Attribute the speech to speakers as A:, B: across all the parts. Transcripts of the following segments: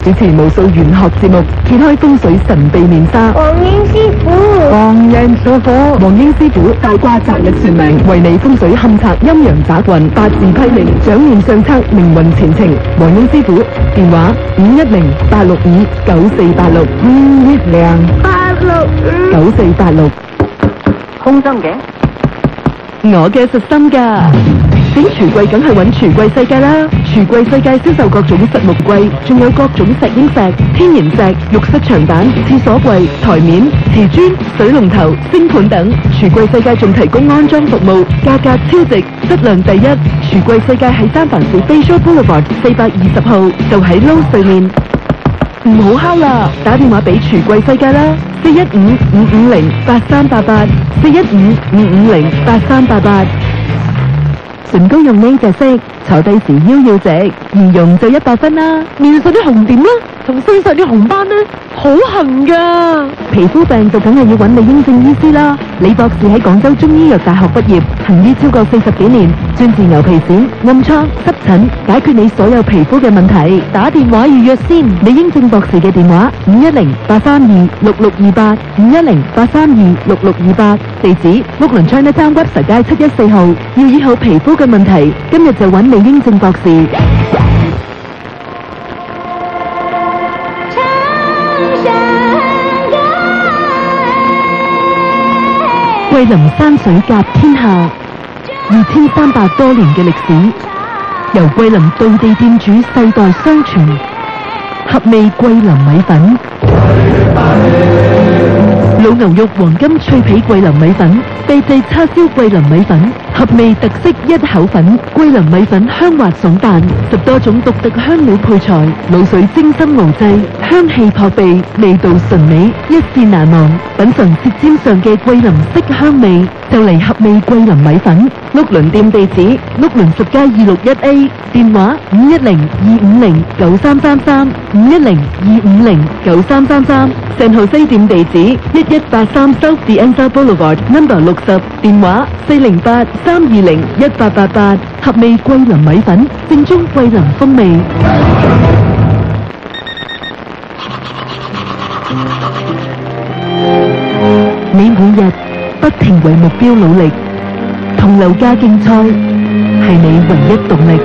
A: 主持無數玄學節目，揭開風水神秘面紗。
B: 黃英師傅，
A: 黃英師傅大卦擇日算命，為你風水勘測陰陽雜運，八字批命，掌念上策，命運前程。黃英師傅電話510-865-9486，510-865-9486。
C: 空心嘅，
A: 我嘅實心㗎。整櫥櫃梗係揾櫥櫃世界啦！櫥櫃世界銷售各種實木櫃，仲有各種石英石、天然石、浴室牆板、廁所櫃、台面、瓷磚、水龍頭、星盤等。櫥櫃世界仲提供安裝服務，價格超值，質量第一。櫥櫃世界喺三藩市 Bayshore Boulevard 420號，就喺 Lowe's 對面。唔好敲啦，打電話俾櫥櫃世界啦，415-550-8388，415-550-8388。唇膏用呢隻色，坐低時腰要直，儀容就100分啦。面上啲紅點啦，同身上啲紅斑呢，好痕噶。皮膚病就梗係要揾李英正醫師啦。李博士喺廣州中醫藥大學畢業，行醫超過40幾年，專治牛皮癬、暗瘡、濕疹，解決你所有皮膚嘅問題。打電話預約先。李英正博士嘅電話510-832-6628，510-832-6628。地址屋崙 Chinatown Webster 街714號。要醫好皮膚嘅問題，今日就揾李英正博士。桂林山水甲天下，2300多年嘅歷史，由桂林道地店主世代相傳。合味桂林米粉，老牛肉黃金脆皮桂林米粉，秘製叉燒桂林米粉，合味特色一口粉。桂林米粉香滑爽彈，10多種獨特香料配材，滷水精心熬製，香氣撲鼻，味道純美，一試難忘。品嘗舌尖上嘅桂林色香味，就嚟合味桂林米粉。屋崙店地址：屋崙10街261A，電話510-250-9333，510-250-9333。San Jose店地址：1183 South D'Anza Boulevard No. 60，電話408-320-1888。合味桂林米粉，正宗桂林風味。你每日不停為目標努力，同樓價競賽係你唯一動力。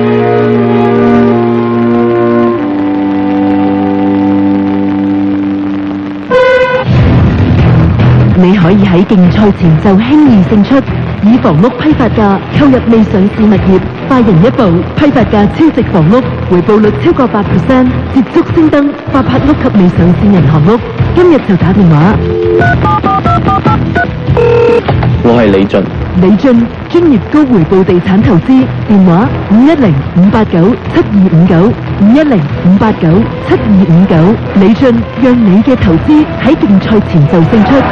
A: 你可以喺競賽前就輕易勝出，以房屋批發價購入未上市物業，快人一步，批發價超值房屋，回報率超過8%，捷足先登發拍屋及未上市銀行屋。今日就打電話。
D: 我係李俊，
A: 專業高回報地產投資，電話510-589-7259，510-589-7259。李俊，讓你嘅投資喺競賽前就勝出。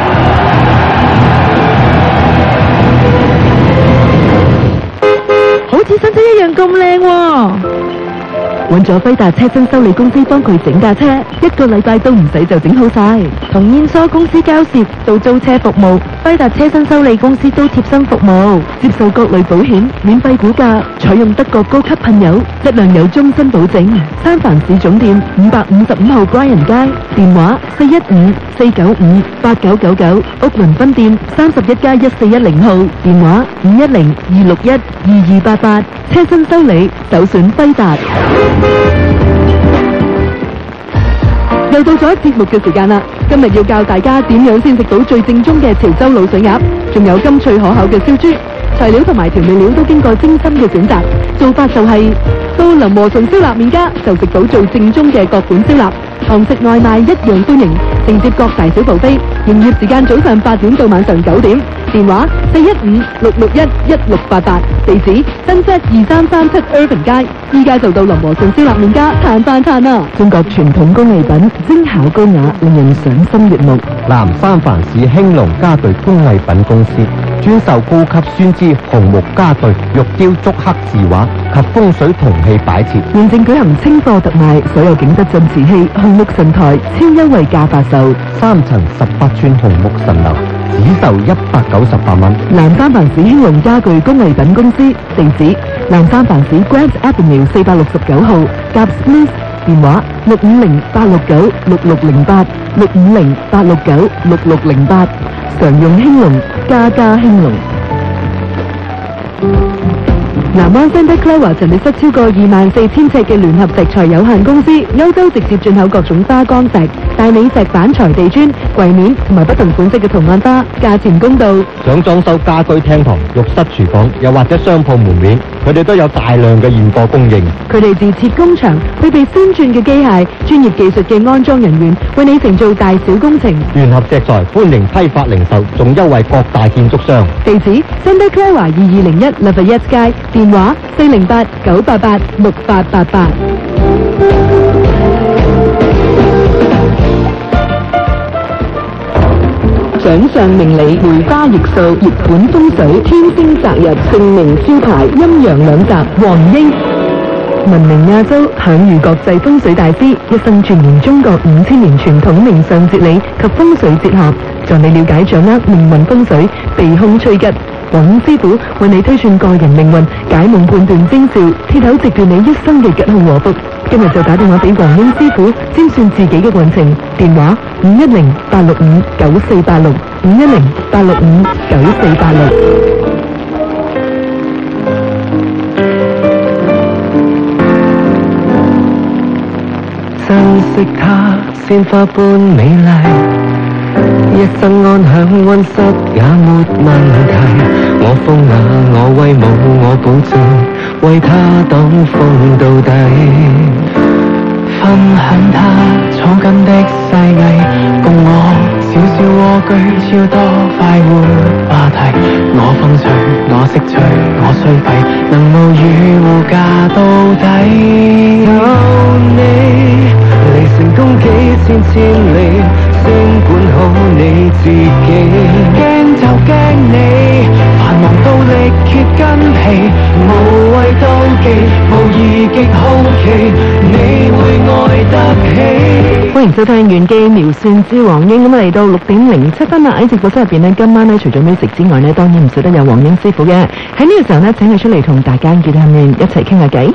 A: 好似新車一樣咁靚喎！揾咗輝達車身修理公司幫佢整架車，1個禮拜都唔使就整好晒。同燕梳公司交涉到租車服務，輝達車身修理公司都貼身服務，接受各類保險，免費估價，採用德國高級噴油，質量有終身保證。三藩市總店555號 Bryan 街，電話415-495-8999，屋崙分店31+1410號，電話510-261-2288。車身修理首選輝達。又到咗節目嘅時間啦！今日要教大家點樣先食到最正宗嘅潮州滷水鴨，仲有甘脆可口嘅燒豬。材料同埋調味料都經過精心嘅選擇，做法就係到林和順燒臘麵家就食到最正宗嘅各款燒臘，堂食外賣一樣歡迎，承接各大小部飛。營業時間早上8點到晚上9點，電話415-661-1688，地址新街2337 Irving 街。依家就到林和順燒臘麵家嘆飯餐啦！中國傳統工藝品，精巧高雅，令人賞心悅目。
E: 南三藩市興隆家具工藝品公司專售高級酸枝紅木家具、玉雕竹刻字畫及風水銅器擺設。
A: 現正舉行清貨特賣，所有景德鎮瓷器、紅木神台超優惠價發售
E: ，3層18寸紅木神樓只售198蚊。
A: 南三藩市興隆家具工藝品公司，地址南三藩市 Grant Avenue 469號，夾 Smith 電話650-869-6608 650-869-6608，常用興隆，家家興隆。南灣 Santa Clara 陳列室超過24,000尺嘅聯合石材有限公司，歐洲直接進口各種花崗石、大理石板材地磚、櫃面同埋不同款式嘅圖案花，價錢公道。
E: 想裝修家居廳堂、浴室、廚房，又或者商鋪門面，佢哋都有大量嘅現貨供應。
A: 佢哋自設工場，配備先進嘅機械、專業技術嘅安裝人員，為你承做大小工程。
E: 聯合石材歡迎批發零售，仲優惠各大建築商。
A: 地址 Santa Clara 2201 Lafayette 街，電話408-988-6888。掌上明理，梅花易數，日本風水，天星擇日，姓名招牌，陰陽兩集，黃英。聞名亞洲，享譽國際風水大師，一生鑽研中國5000年傳統命相哲理及風水哲學，助你了解掌握命運風水，避凶趨吉。黃英師傅為你推算個人命運，解夢判斷徵兆，鐵口直斷你一生嘅吉凶禍福。今日就打電話俾黃英師傅，占算自己嘅運程。電話510-865-9486 510-865-9486。
E: 珍惜它，鮮花般美麗，一生安享溫室也沒問題。我風雅，我威武，我保證為它擋風到底。分享它草根的細藝，共我小小蝸居，超多快活話題。我風趣，我識趣，我衰廢，能無語護駕到底。有你離成功幾千里，先管好你自己。驚就驚你，繁忙到力竭筋疲，無謂妒忌，無意極好奇，你會愛得起。
A: 歡迎收聽《玄機妙算之黃英》。咁嚟到6:07啦，喺直播室入邊呢，今晚呢，除咗美食之外呢，當然唔少得有黃英師傅嘅。喺呢個時候呢，請你出嚟同大家見下面一齊傾下偈。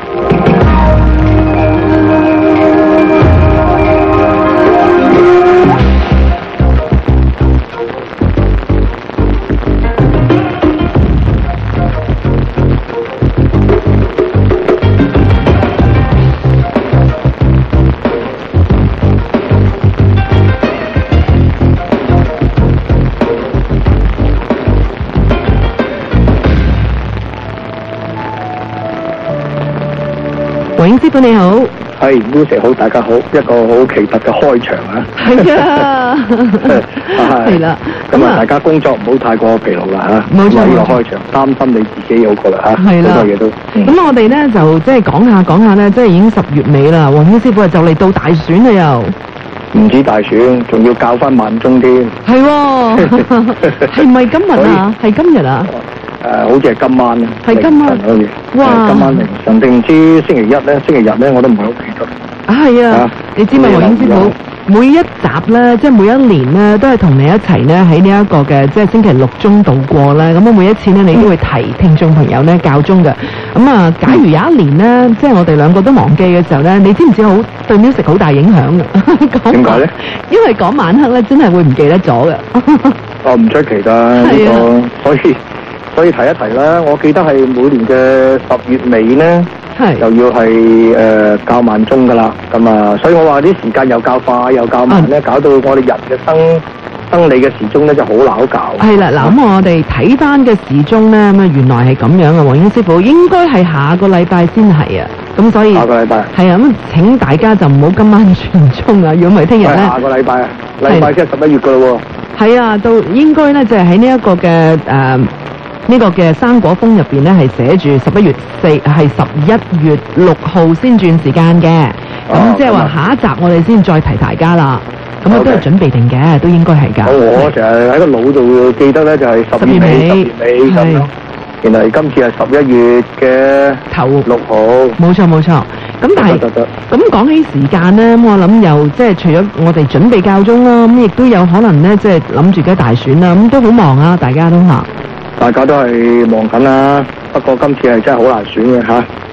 A: 黃英師傅你好，
B: 係 Lucy 好，大家好，一個好奇特嘅開場啊！
A: 係啊，係啦，
B: 咁啊，大家工作唔好太過疲勞啦嚇，
A: 冇錯，
B: 呢個開場擔心你自己有個啦嚇，
A: 係啦，
B: 好多嘢都。
A: 咁我哋咧就即係講下咧，即係已經10月尾啦，黃英師傅就嚟到大選啦又。
B: 唔止大選，仲要教翻萬鐘添。
A: 係喎，係咪今日啊？係今日啊？
B: 好似係今晚啊，
A: 係今晚
B: 好似。
A: 哇！
B: 今晚凌晨定唔知星期一咧？星期日咧，我都唔係好記得。
A: 係啊，你知嘛，黃英師傅每一集咧，即係每一年咧，都係同你一齊咧喺呢一個嘅即係星期六中度過啦。咁啊，每一次咧，你都會提聽眾朋友咧教鐘嘅。咁啊，假如有一年咧，即係我哋兩個都忘記嘅時候咧，你知唔知好對 music 好大影響嘅？
B: 點解咧？
A: 因為講晚黑咧，真係會唔記得咗嘅。
B: 哦，唔出奇㗎呢個，所以提一提啦。我記得係每年嘅10月尾咧。又要係教慢鐘噶啦，咁啊，所以我話啲時間又較快又較慢咧，搞到我哋人嘅生理嘅時鐘咧就好拗教。係啦，嗱咁我哋睇翻嘅時鐘咧，咁啊原來係咁樣啊，黃英師傅應該係下個禮拜先係啊，咁所以下個禮拜係啊，咁請大家就唔好今晚轉鐘啊，如果唔係聽日咧，下個禮拜啊，禮拜即係11月噶咯喎。係啊，到應該咧就係喺呢一個嘅呢個嘅生果風入邊咧係寫住11月4係11月6號先轉時間嘅，咁即係話下一集我哋先再提大家啦。咁啊都係準備定嘅，都應該係㗎。我成日喺個腦度記得咧就係10月尾咁樣。原來今次係11月嘅頭6號。冇錯冇錯。咁但係咁講起時間咧，我諗又即係除咗我哋準備教鐘啦，咁亦都有可能咧即係諗住嘅大選啦，咁都好忙啊，大家都嚇。大家都係忙緊啦，不過今次係真係好難選嘅嚇。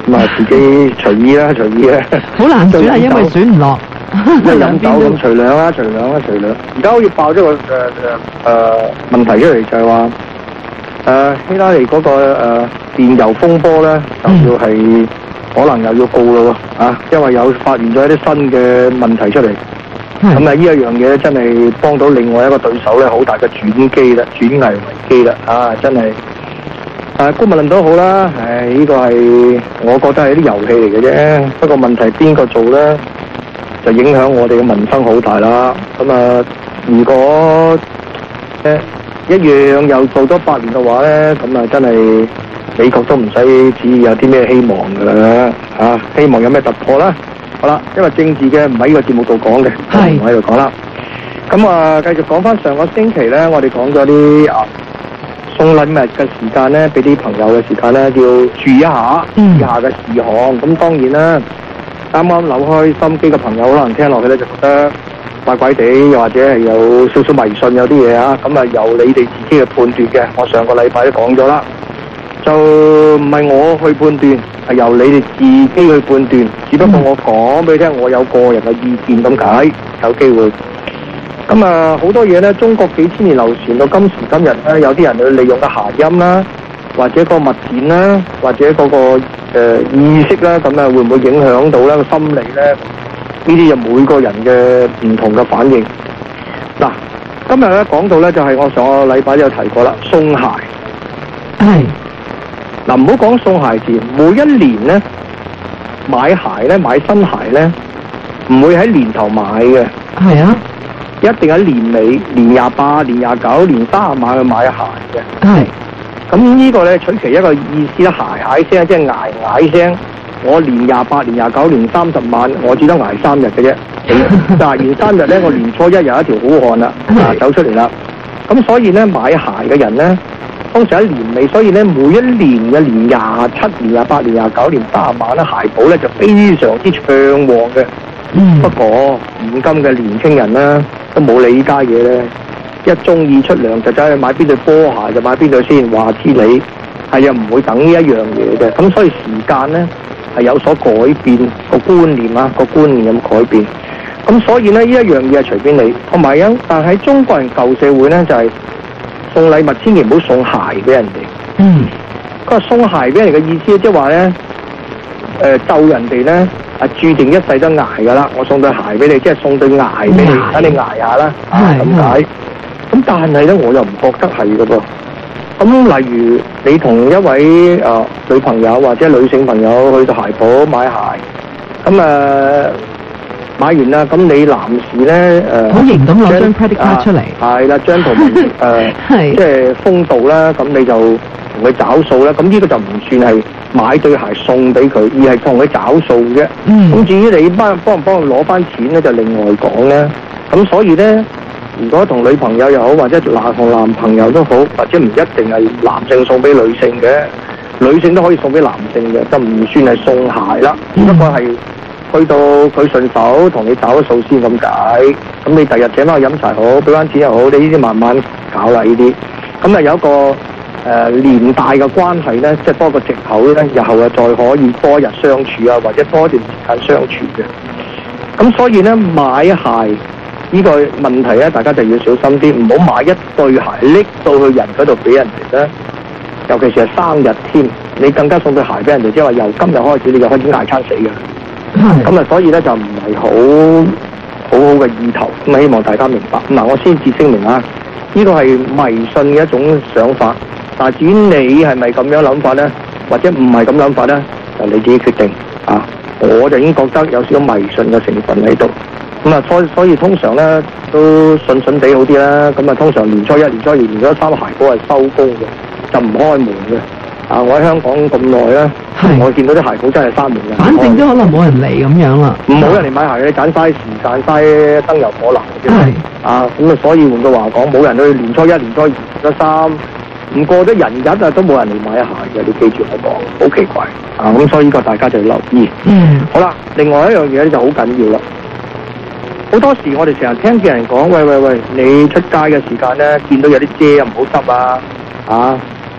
B: 咁啊自己隨意啦，隨意啦。
A: 好難選係因為選唔落，
B: 飲酒咁隨兩啦，隨兩。而家好似爆咗個問題出嚟，就係話希拉里嗰個電郵風波咧，就要係可能又要告咯喎啊！因為有發現咗一啲新嘅問題出嚟。咁啊！呢一樣嘢真係幫到另外一個對手咧，好大嘅轉機啦，轉危為機啦！啊，真係姑勿論都好啦，呢個係我覺得係啲遊戲嚟嘅啫。不過問題邊個做咧，就影響我哋嘅民生好大啦。咁啊，如果一樣又做咗8年嘅話咧，咁啊真係美國都唔使指意有啲咩希望噶啦嚇，希望有咩突破啦。好啦，因為政治嘅唔喺呢個節目度講嘅，唔喺度講啦。咁啊，繼續講翻上個星期咧，我哋講咗啲送禮物嘅時間咧，俾啲朋友嘅時間咧，要注意一下以下嘅事項。咁當然啦，啱啱扭開心機嘅朋友可能聽落去咧，就覺得怪怪地，又或者係有少少迷信有啲嘢啊。咁啊，由你哋自己嘅判斷嘅。我上個禮拜都講咗啦。就唔係我去判斷，係由你哋自己去判斷。只不過我講俾你聽，我有個人嘅意見咁解，有機會。咁啊，好多嘢咧，中國幾千年流傳到今時今日咧，有啲人去利用個諧音啦，或者個物件啦，或者嗰個意識啦，咁啊會唔會影響到咧個心理咧？呢啲就每個人嘅唔同嘅反應。嗱，今日咧講到咧就係我上個禮拜都有提過啦，送鞋。係。嗱，唔好講送鞋字，每一年咧買鞋咧，買新鞋咧，唔會喺年頭買嘅。係啊，一定喺年尾，年28、年29、年30晚去買鞋嘅。係。咁呢個咧取其一個意思啦，鞋聲即係捱聲。我年28、年29、年30晚，我只得捱3日嘅啫。但係年3日咧，我年初1有一條好漢啦，走出嚟啦。咁所以咧買鞋嘅人咧，通常喺年尾，所以咧每一年嘅年27、年28、年29、年30晚咧，鞋鋪咧就非常之暢旺嘅。不過現今嘅年輕人咧都冇理呢家嘢咧，一中意出糧就走去買邊對波鞋就買邊對先，話知你係又唔會等呢一樣嘢嘅。咁所以時間咧係有所改變，個觀念啊，個觀念有改變。咁所以咧呢一樣嘢係隨便你，同埋但係中國人舊社會咧就係送禮物千祈唔好送鞋俾人哋。佢話送鞋俾人嘅意思即係話咧，咒人哋咧注定一世都捱㗎啦。我送對鞋俾你，即係送對鞋俾你，等你捱下啦。咁解。咁但係咧，我又唔覺得係㗎噃。咁例如你同一位女朋友或者女性朋友去到鞋鋪買鞋，咁買完啦，咁你男士咧
A: 好型咁攞張 credit card 出嚟，
B: 係啦，張同即係風度啦，咁你就同佢找數啦。咁呢個就唔算係買對鞋送俾佢，而係同佢找數啫。咁至於你幫唔幫佢攞翻錢咧，就另外講咧。咁所以咧，如果同女朋友又好，或者同男朋友都好，或者唔一定係男性送俾女性嘅，女性都可以送俾男性嘅，就唔算係送鞋啦。只不過係去到佢順手同你找咗數先咁解。咁你第日請翻去飲茶好，俾翻錢又好，你呢啲慢慢搞啦呢啲。咁啊有一個連帶嘅關係咧，即係多個藉口咧，日後再可以多日相處啊，或者多一段時間相處嘅。咁所以咧買鞋呢個問題咧，大家就要小心啲，唔好買一對鞋拎到去人嗰度俾人哋咧，尤其是係生日添，你更加送對鞋俾人哋，即係話由今日開始你就開始捱餐死嘅。咁啊，所以咧就唔係好嘅意頭，咁啊希望大家明白。嗱，我先至聲明啊，呢個係迷信嘅一種想法，但係至於你係咪咁樣諗法咧，或者唔係咁諗法咧，就你自己決定啊。我就已經覺得有少少迷信嘅成分喺度。咁啊，所以通常咧都順地好啲啦。咁啊，通常年初1、年初2、年初3鞋鋪係收工嘅，就唔開門嘅。啊，我喺香港咁耐咧，我見到啲鞋鋪真係閂門嘅。
A: 反正都可能冇人嚟咁樣啦。
B: 冇人嚟買鞋嘅，盞嘥時間、嘥燈油火蠟嘅啫。啊，咁啊，所以換句話講，冇人去年初1、年初2、年初3，唔過咗人日啊，都冇人嚟買鞋嘅。你記住我講，好奇怪啊！咁所以呢個大家就要留意。好啦，另外一樣嘢咧就好緊要啦。好多時我哋成日聽見人講，喂，你出街嘅時間咧，見到有啲遮唔好執啊！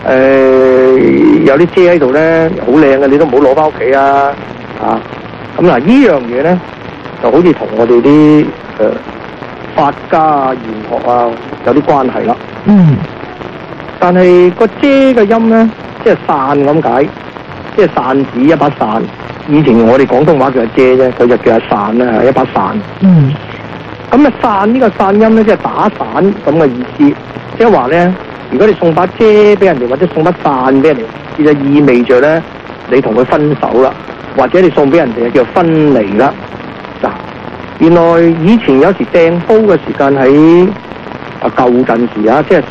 B: 有啲遮喺度咧，好靚嘅，你都唔好攞翻屋企啊！咁嗱，呢樣嘢咧就好似同我哋啲法家啊、玄學啊有啲關係啦。但係個遮嘅音咧，即係傘咁解，即係扇子一把傘。以前我哋廣東話叫遮啫，佢就叫阿傘啦，係一把傘。咁啊，傘呢個傘音咧，即係打傘咁嘅意思，即係話咧，如果你送把遮俾人哋，或者送把傘俾人哋，就意味着咧，你同佢分手啦，或者你送俾人哋叫做分離啦。嗱，原來以前有時掟煲嘅時間喺舊陣時啊，即係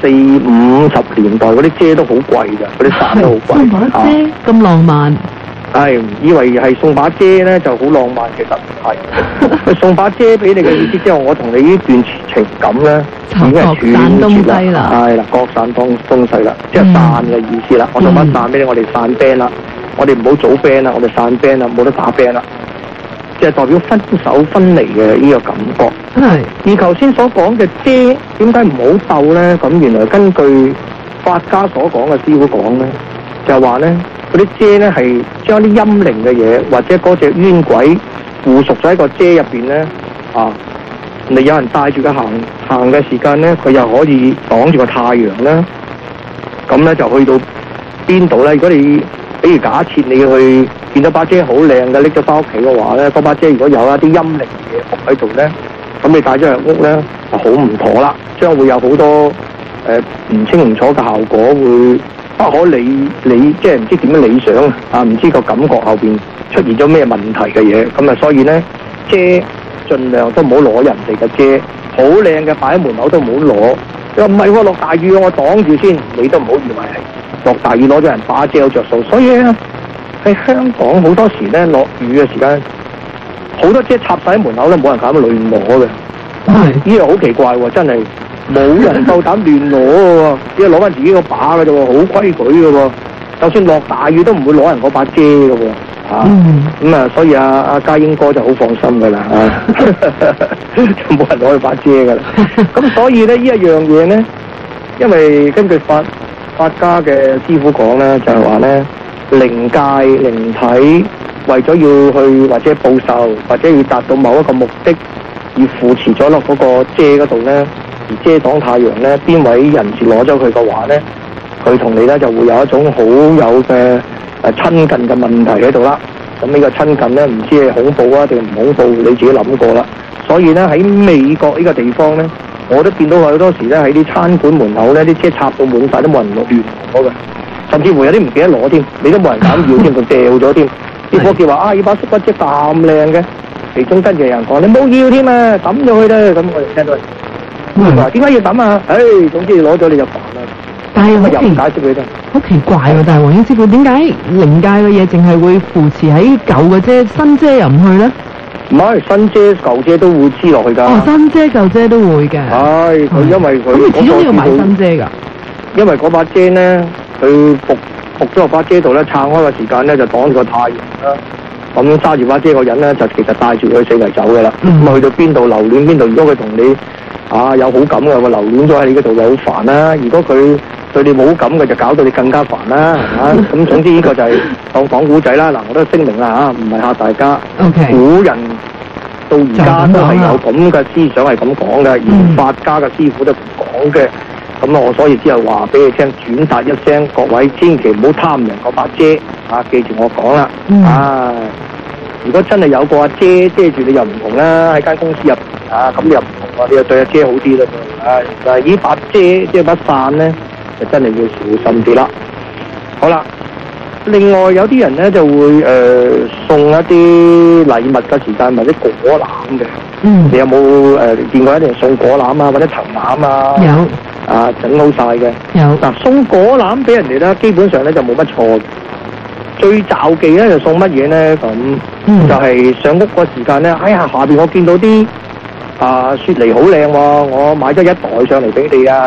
B: 40-50年代嗰啲遮都好貴㗎，嗰啲傘都好貴。
A: 送把遮咁浪漫。
B: 係以為係送把遮咧就好浪漫，其實唔係。送把遮俾你嘅意思之後，我同你呢段情感咧已經係斷絕啦。係啦，各散東西啦，即係散嘅意思啦。我送把傘俾你，我哋散 band 啦，我哋唔好組 band 啦，我哋散 band 啦，冇得打 band 啦，即係代表分手分離嘅呢個感覺。係。而頭先所講嘅遮點解唔好鬥咧？咁原來根據法家所講嘅師傅講咧，就係話咧。嗰啲遮咧係將啲陰靈嘅嘢，或者嗰隻冤鬼附屬咗喺個遮入邊咧，你有人帶住佢行嘅時間咧，佢又可以擋住個太陽啦。咁咧就去到邊度咧？如果你比如假設你去見到把遮好靚嘅，拎咗翻屋企嘅話咧，嗰把遮如果有一啲陰靈嘅嘢伏喺度咧，咁你帶咗入屋咧就好唔妥啦，將會有好多唔清唔楚嘅效果會。不可理即係唔知點樣理想啊！唔知個感覺後邊出現咗咩問題嘅嘢，咁啊，所以咧遮盡量都唔好攞人哋嘅遮，好靚嘅擺喺門口都唔好攞。又唔係喎，落大雨我擋住先，你都唔好以為係落大雨攞咗人把遮有着數。所以咧喺香港好多時咧落雨嘅時間，好多遮插晒喺門口咧，冇人敢亂攞嘅。呢樣好奇怪喎，真係。冇人夠膽亂攞嘅喎，只係攞翻自己個把嘅啫喎，好規矩嘅喎。就算落大雨都唔會攞人嗰把遮嘅喎，所以阿家英哥就好放心嘅啦，就冇人攞佢把遮嘅啦。咁所以咧呢一樣嘢咧，因為根據法家嘅師傅講咧，就係話咧靈界靈體為咗要去或者報仇，或者要達到某一個目的，而扶持咗落嗰個遮嗰度咧。而遮擋太陽咧，邊位人士攞咗佢嘅話咧，佢同你咧就會有一種好有嘅親近嘅問題喺度啦。咁呢個親近咧，唔知係恐怖啊定唔恐怖，你自己諗過啦。所以咧喺美國呢個地方咧，我都見到好多時咧喺啲餐館門口咧，啲遮插到滿晒都冇人亂攞嘅，甚至乎有啲唔記得攞添，你都冇人敢要添，佢掉咗添。啲伙計話呢把縮骨遮咁靚嘅，其中跟住有人講你冇要添啊，抌咗佢啦。咁我哋聽到。話點解要抌啊？總之攞咗你就煩啦。
A: 但係
B: 又唔解釋佢得。
A: 好奇怪喎！但係黃英師傅，點解靈界嘅嘢淨係會扶持喺舊嘅遮，新遮又唔去咧？
B: 唔係新遮舊遮都會黐落去㗎。
A: 新遮舊遮都會嘅。
B: 係佢因為佢
A: 咁，始終要買新遮㗎。因為
B: 嗰把遮咧，佢伏咗落把遮度咧，撐開嘅時間咧就擋住個太陽啦。咁揸住把遮個人咧，就其實帶住佢四圍走㗎啦。咁去到邊度留戀邊度，如果佢同你有好感嘅，我留戀咗喺你嗰度就好煩啦。如果佢對你冇好感嘅，就搞到你更加煩啦。咁總之呢個就係講古仔啦。嗱，我都聲明啦唔係嚇大家。
A: Okay.
B: 古人到而家都係有咁嘅思想係咁講嘅，而法家嘅師傅都講嘅。咁我所以之後話俾你聽，轉達一聲，各位千祈唔好貪人嗰把遮記住我講啦。如果真係有個遮遮住你又唔同啦，喺間公司入咁你又唔同你又對阿遮好啲啦。但係呢把遮即係把傘咧，就真係要小心啲啦。好啦，另外有啲人咧就會送一啲禮物嘅時間或者果籃嘅。你有冇見過一定送果籃啊，或者藤籃啊？
A: 有。
B: 整好晒嘅。有。嗱，送果籃俾人哋咧，基本上咧就冇乜錯。最罩忌咧就送乜嘢咧？咁就係上屋個時間咧，下邊我見到啲雪梨好靚喎，我買咗一袋上嚟俾你啊！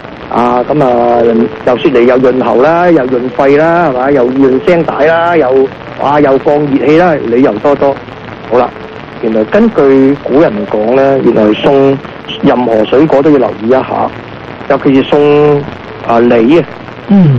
B: 又雪梨又潤喉啦，又潤肺啦，係嘛？又潤聲帶啦，又降熱氣啦，理由多多。好啦，原來根據古人講咧，原來送任何水果都要留意一下，尤其是送梨啊。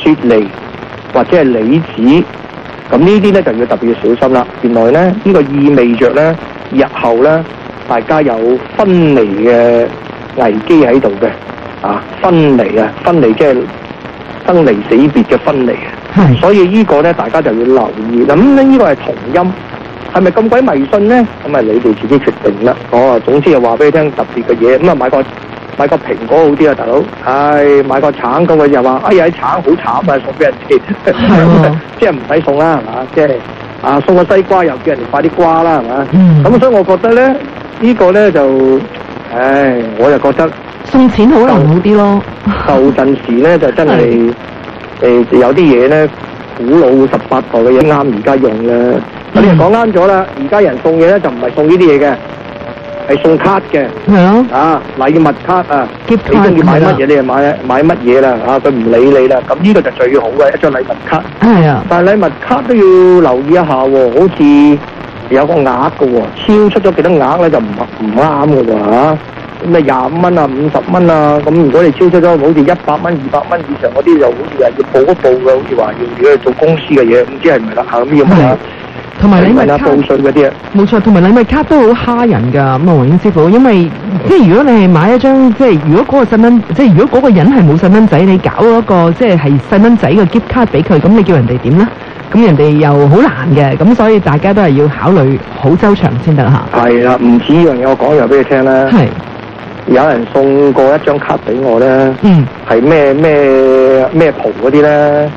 B: 雪梨或者係李子，咁呢啲咧就要特別要小心啦。原來咧呢個意味着咧日後咧大家有分離嘅危機喺度嘅，分離即係生離死別嘅分離啊，所以呢個咧大家就要留意。咁呢個係同音，係咪咁鬼迷信咧？咁啊你哋自己決定啦。總之就話俾你聽特別嘅嘢，咁啊買個蘋果好啲啊，大佬。買個橙咁佢就話，啲橙好慘啊，送俾人哋，即係唔使送啦，係嘛？即係送個西瓜又叫人哋快啲瓜啦，係嘛？咁所以我覺得咧，呢個咧就，我就覺得
A: 送錢可能好啲咯。
B: 舊陣時咧就真係有啲嘢咧，古老18代嘅嘢啱而家用啦。你又講啱咗啦，而家人送嘢咧就唔係送呢啲嘢嘅。係送卡嘅，
A: 係
B: 咯，禮物卡啊，你中意買乜嘢你就買乜嘢啦，佢唔理你啦，咁呢個就最好嘅一張禮物卡。
A: 係啊，
B: 但係禮物卡都要留意一下喎，好似有個額嘅喎，超出咗幾多額咧就唔啱嘅喎嚇。咁25蚊啊、50蚊啊，咁如果你超出咗好似100蚊、200蚊以上嗰啲，就好似係要報一報嘅，好似話要做公司嘅嘢，唔知係唔係啦嚇，咁要問下。
A: 同埋禮物卡，
B: 報稅嗰啲啊，
A: 冇錯，同埋禮物卡都好蝦人㗎。咁黃英師傅，因為即係如果你係買一張，即係如果嗰個細蚊，即係如果嗰個人係冇細蚊仔，你搞一個即係細蚊仔嘅 gift 卡俾佢，咁你叫人哋點咧？咁人哋又好難嘅，咁所以大家都係要考慮好周詳先得嚇。係
B: 啦，唔止呢樣嘢，我講樣俾你聽啦。係。有人送過一張卡俾我咧，係咩蒲嗰啲咧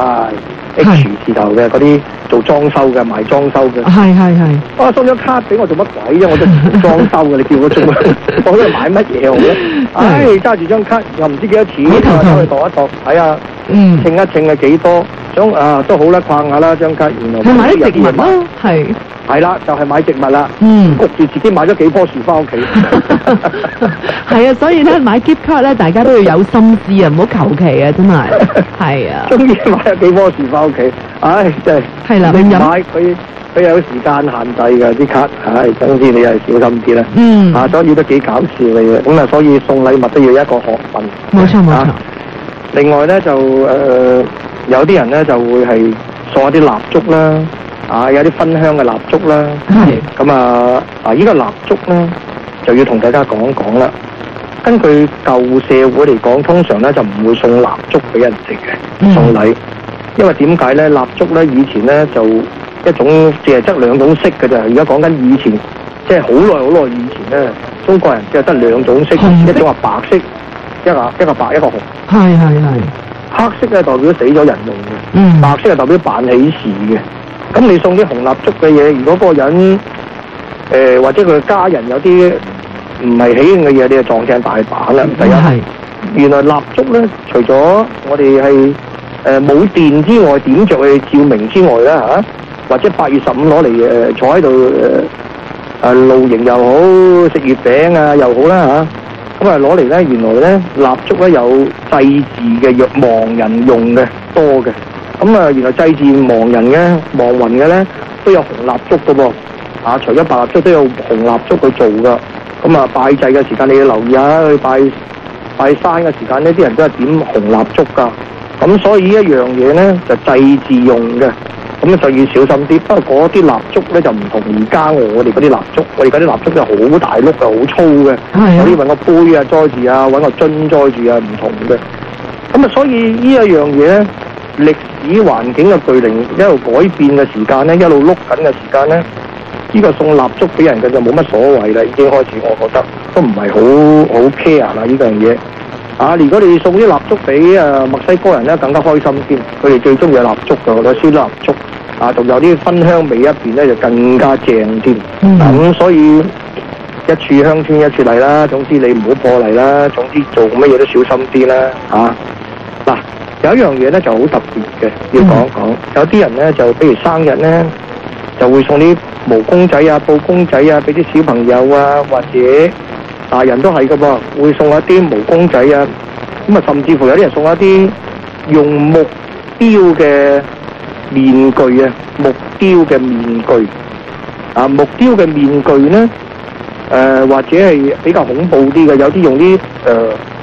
B: ，H 字頭嘅嗰啲做裝修嘅，賣裝修嘅。係。送張卡俾我做乜鬼啫？我都唔裝修嘅，你叫我做乜？我喺度買乜嘢好咧？揸住張卡又唔知幾多錢，走去度一度睇下，稱一稱係幾多？想都好啦，逛下啦張卡，原來
A: 買啲植物咯，
B: 係啦，就係買植物啦，焗住自己買咗幾棵樹翻屋企。
A: 係啊，所以咧買 gift 卡咧，大家都要有心思啊，唔好求其啊，真係。係啊。終於買咗幾棵樹翻屋企，真係。係啦。你買佢有時間限制㗎啲卡，總之你係小心啲啦。所以都幾搞笑嘅嘢，咁所以送禮物都要一個學問。冇錯。另外咧就有啲人咧就會係送一啲蠟燭啦，有啲熏香嘅蠟燭啦。咁呢個蠟燭咧就要同大家講一講啦。根據舊社會嚟講，通常咧就唔會送蠟燭俾人哋嘅送禮，因為點解咧？蠟燭咧以前咧就一種淨係得兩種色嘅啫。而家講緊以前，即係好耐以前咧，中國人只係得兩種色，一種係白色，一個白一個紅。係。黑色係代表死咗人用嘅，白色係代表辦喜事嘅。咁你送啲紅蠟燭嘅嘢，如果嗰個人或者佢嘅家人有啲唔係喜慶嘅嘢，你就撞正大把啦。第一，原來蠟燭咧，除咗我哋係冇電之外，點着去照明之外啦或者8月15攞嚟坐喺度露營又好，食月餅又好啦咁攞嚟咧，原來咧蠟燭咧有祭祀嘅亡人用嘅多嘅。咁原來祭祀亡人嘅亡魂嘅咧都有紅蠟燭嘅噃。除咗白蠟燭都有紅蠟燭去做噶。咁拜祭嘅時間你要留意下，去拜山嘅時間呢啲人都係點紅蠟燭噶。咁所以呢一樣嘢咧就祭祀用嘅。咁就要小心啲。不過嗰啲蠟燭咧就唔同而家我哋嗰啲蠟燭，我哋嗰啲蠟燭就好大碌好粗嘅，有啲揾個杯載住揾個樽載住唔同嘅。咁所以呢一樣嘢咧，歷史環境嘅巨靈一路改變嘅時間咧，一路碌緊嘅時間咧，呢個送蠟燭俾人嘅就冇乜所謂啦。已經開始我覺得都唔係好 care 啦呢樣嘢。如果你送啲蠟燭俾墨西哥人咧，更加開心添。佢哋最中意蠟燭㗎，有燒蠟燭仲有啲熏香味一邊咧，就更加正添。咁所以一處鄉村一處例啦。總之你唔好破例啦。總之做乜嘢都小心啲啦。有一樣嘢咧就好特別嘅，要講一講。有啲人咧就比如生日咧，就會送啲毛公仔布公仔俾啲小朋友或者大人都係噶噃，會送一啲毛公仔咁甚至乎有啲人送一啲用木雕嘅面具木雕嘅面具木雕嘅面具咧或者係比較恐怖啲嘅，有啲用啲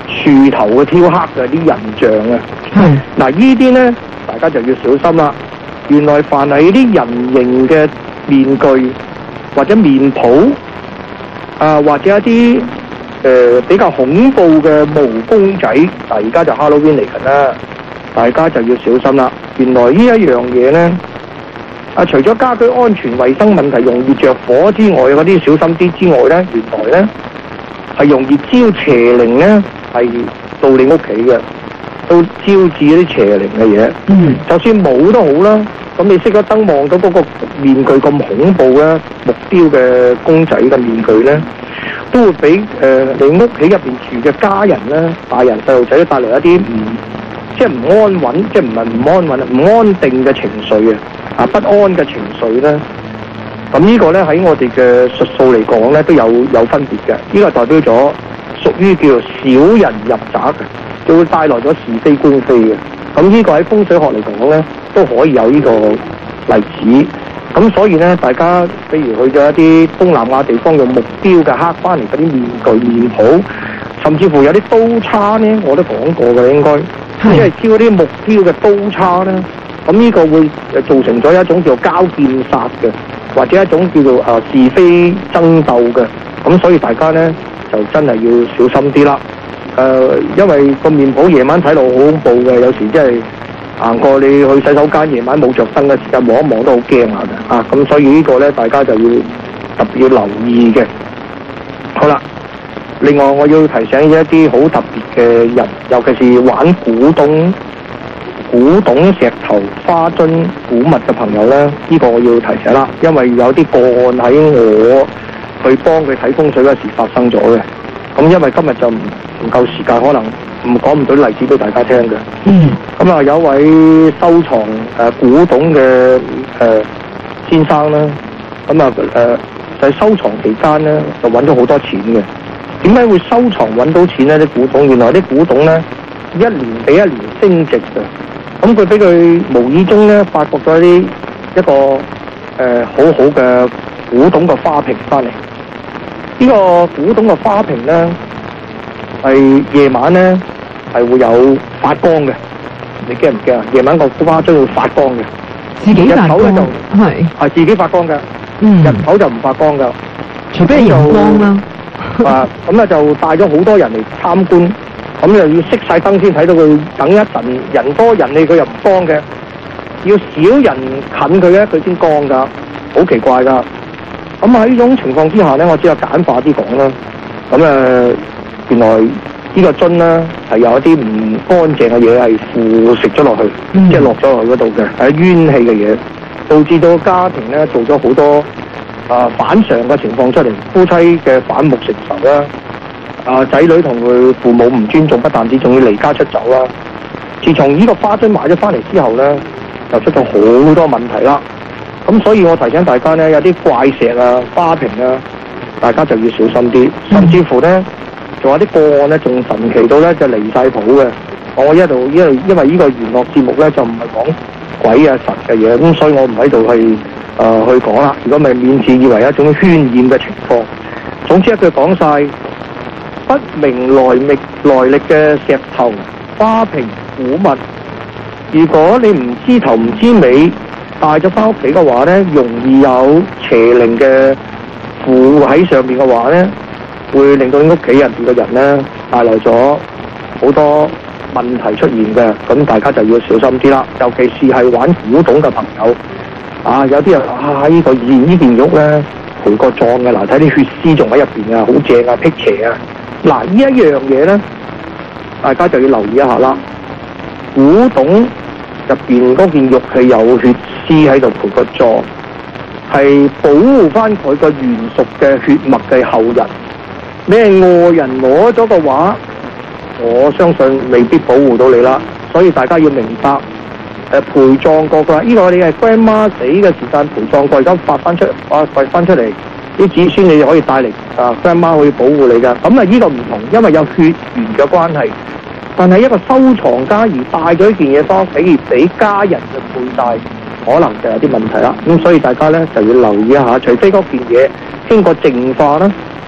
B: 樹頭嘅雕刻嘅啲人像啊。嗱，呢啲咧大家就要小心啦。原來凡係啲人形嘅面具或者面譜或者一啲比較恐怖嘅毛公仔，嗱而家就 Halloween 嚟緊啦，大家就要小心啦。原來呢一樣嘢咧，除咗家居安全衛生問題容易着火之外，嗰啲小心啲之外咧，原來咧係容易招邪靈咧，係到你屋企嘅，都招致一啲邪靈嘅嘢。就算冇都好啦，咁你熄咗燈望到嗰個面具咁恐怖咧，木雕嘅公仔嘅面具咧，都會俾你屋企入邊住嘅家人咧、大人細路仔都帶嚟一啲即係唔安穩，即係唔係唔安穩唔安定嘅情緒不安嘅情緒咧。咁呢個咧喺我哋嘅術數嚟講咧都有分別嘅。呢個代表咗屬於叫做小人入宅嘅，就會帶來咗是非官非嘅。咁呢個喺風水學嚟講咧都可以有呢個例子。咁所以咧，大家譬如去咗一啲東南亞地方用木雕嘅刻翻嚟嗰啲面具面譜，甚至乎有啲刀叉咧，我都講過嘅應該，即係燒嗰啲木雕嘅刀叉咧。咁呢個會造成咗一種叫做交劍殺嘅，或者一種叫做是非爭鬥嘅。咁所以大家咧就真係要小心啲啦。因為個面譜夜晚睇落好恐怖嘅，有時真係行過你去洗手間夜晚冇着燈嘅時間望一望都好驚下嘅。咁所以呢個咧大家就要特別要留意嘅。好啦，另外我要提醒一啲好特別嘅人，尤其是玩古董石頭花樽古物嘅朋友咧，呢個我要提醒啦，因為有啲個案喺我去幫佢睇風水嗰時發生咗嘅。咁因為今日就唔夠時間，可能講唔到例子俾大家聽嘅。咁有位收藏古董嘅先生啦，咁就係收藏期間咧就揾咗好多錢嘅。點解會收藏揾到錢咧？啲古董原來啲古董咧一年比一年升值嘅。咁佢俾佢無意中咧發覺咗一個好好嘅古董嘅花瓶翻嚟。呢個古董嘅花瓶咧係夜晚咧係會有發光嘅，你驚唔驚啊？夜晚個花樽會發光嘅，
A: 自己發光，
B: 日頭咧就係自己發光嘅，日頭就唔發光噶，
A: 除非係陽光啦。
B: 咁啊就帶咗好多人嚟參觀。咁又要熄晒燈先睇到佢，等一陣人多人氣佢又唔光嘅，要少人近佢咧佢先光噶，好奇怪噶。咁喺呢種情況之下咧，我只有簡化啲講啦。咁原來呢個樽咧係有一啲唔乾淨嘅嘢係腐蝕咗落去，即係落咗落去嗰度嘅，係冤氣嘅嘢，導致到家庭咧做咗好多反常嘅情況出嚟，夫妻嘅反目成仇啦。仔女同佢父母唔尊重，不但止仲要離家出走啦。自從呢個花樽買咗翻嚟之後咧，就出咗好多問題啦。咁所以我提醒大家咧，有啲怪石花瓶大家就要小心啲。甚至乎咧，仲有啲個案咧，仲神奇到咧就離晒譜嘅。我因為呢個娛樂節目咧就唔係講鬼神嘅嘢，咁所以我唔喺度去講啦。如果咪免至以為一種渲染嘅情況。總之一句講晒。不明來歷嘅石頭、花瓶、古物，如果你唔知頭唔知尾，帶咗翻屋企嘅話咧，容易有邪靈嘅附喺上面嘅話咧，會令到你屋企人嘅人咧帶來咗好多問題出現嘅。咁大家就要小心啲啦，尤其是係玩古董嘅朋友。有啲人呢件玉咧陪過葬嘅，嗱睇啲血絲仲喺入邊好正辟邪嗱，呢一樣嘢咧，大家就要留意一下啦。古董入邊嗰件玉係有血絲喺度陪個葬，係保護翻佢個原屬嘅血脈嘅後人。你係外人攞咗嘅話，我相信未必保護到你啦。所以大家要明白，陪葬過㗎，呢個你係 grandma 死嘅時間陪葬過，而家發翻出嚟。啲子孫你可以帶嚟grandma可以保護你㗎。咁呢個唔同，因為有血緣嘅關係。但係一個收藏家而帶咗一件嘢翻屋企而俾家人嘅佩戴，可能就有啲問題啦。咁所以大家咧就要留意一下，除非嗰件嘢經過淨化啦，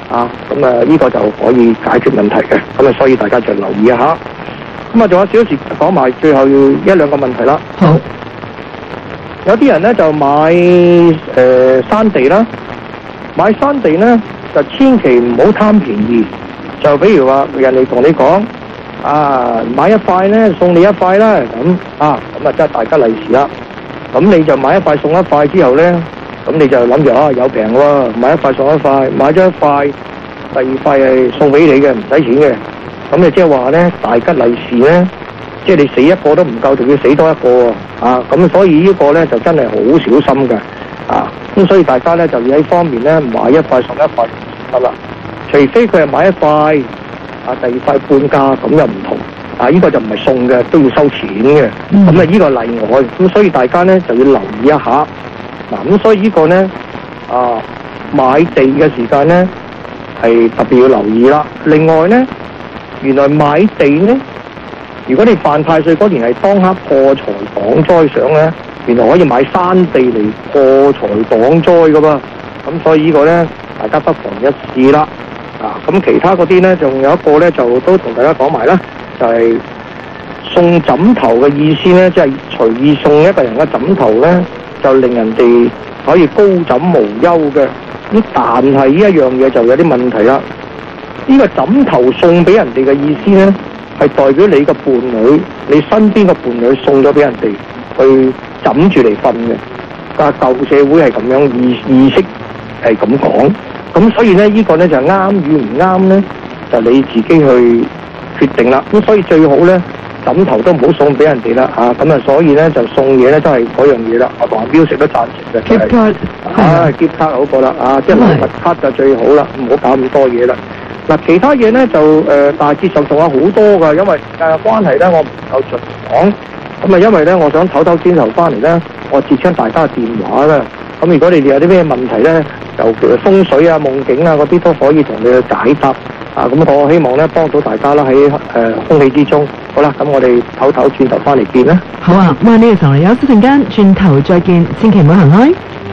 B: 咁呢個就可以解決問題嘅。咁所以大家就留意一下。咁仲有少少時講埋最後一兩個問題啦。
A: 好，
B: 有啲人咧就買山地啦，買山地咧就千祈唔好貪便宜。就比如話人哋同你講買一塊咧送你一塊啦，咁真係大吉利是啦。咁你就買一塊送一塊之後咧，咁你就諗住有平喎，買一塊送一塊，買咗一塊，第二塊係送俾你嘅，唔使錢嘅。咁你即係話咧大吉利是咧，即係你死一個都唔夠，仲要死多一個喎。咁所以呢個咧就真係好小心嘅。咁所以大家咧就要喺方面咧買一塊送一塊得啦。除非佢係買一塊，第二塊半價，咁又唔同。呢個就唔係送嘅，都要收錢嘅。咁呢個例外。咁所以大家咧就要留意一下。咁所以呢個咧買地嘅時間咧係特別要留意啦。另外咧，原來買地咧，如果你犯太歲嗰年係當刻破財擋災上咧，原來可以買山地嚟破財擋災噶噃。咁所以呢個咧，大家不妨一試啦。咁其他嗰啲咧，仲有一個咧，就都同大家講埋啦，就係送枕頭嘅意思咧，即係隨意送一個人嘅枕頭咧，就令人哋可以高枕無憂嘅。咁但係呢一樣嘢就有啲問題啦。呢個枕頭送俾人哋嘅意思咧，係代表你嘅伴侶，你身邊嘅伴侶送咗俾人哋去枕住嚟瞓嘅。舊社會係咁樣意識係咁講。咁所以咧，呢個咧就啱與唔啱咧，就你自己去決定啦。咁所以最好咧，枕頭都唔好送俾人哋啦。所以咧就送嘢咧都係嗰樣嘢啦。我同阿標食都贊成嘅。
A: gift card
B: gift card好過啦。即係禮物卡就最好啦，唔好搞咁多嘢啦。其他嘢咧就大致上仲有好多噶，因為關係咧，我唔夠盡講。咁因為咧，我想唞唞先頭翻嚟咧，我接聽大家嘅電話啦。咁如果你哋有啲咩問題咧，就譬如風水啊、夢境啊嗰啲都可以同你去解答。咁我希望咧幫到大家啦，喺空氣之中。好啦，咁我哋唞唞轉頭翻嚟見啦。
A: 好啊，咁呢個時候嚟休息陣間，轉頭再見，千祈唔好行開。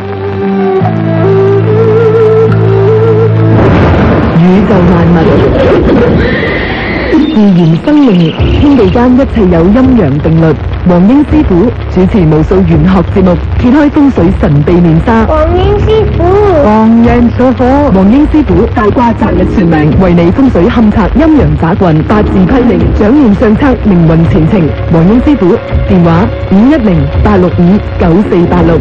A: 宇宙萬物。自然生命，天地間一切有陰陽定律。黃英師傅主持無數玄學節目，揭開風水神秘面紗。
C: 黃英師傅，
A: 黃人所火，黃英師傅大卦擇日算命，為你風水勘察陰陽雜運，八字批命，掌驗上策，命運前程。黃英師傅電話510-865-9486，510-865-9486。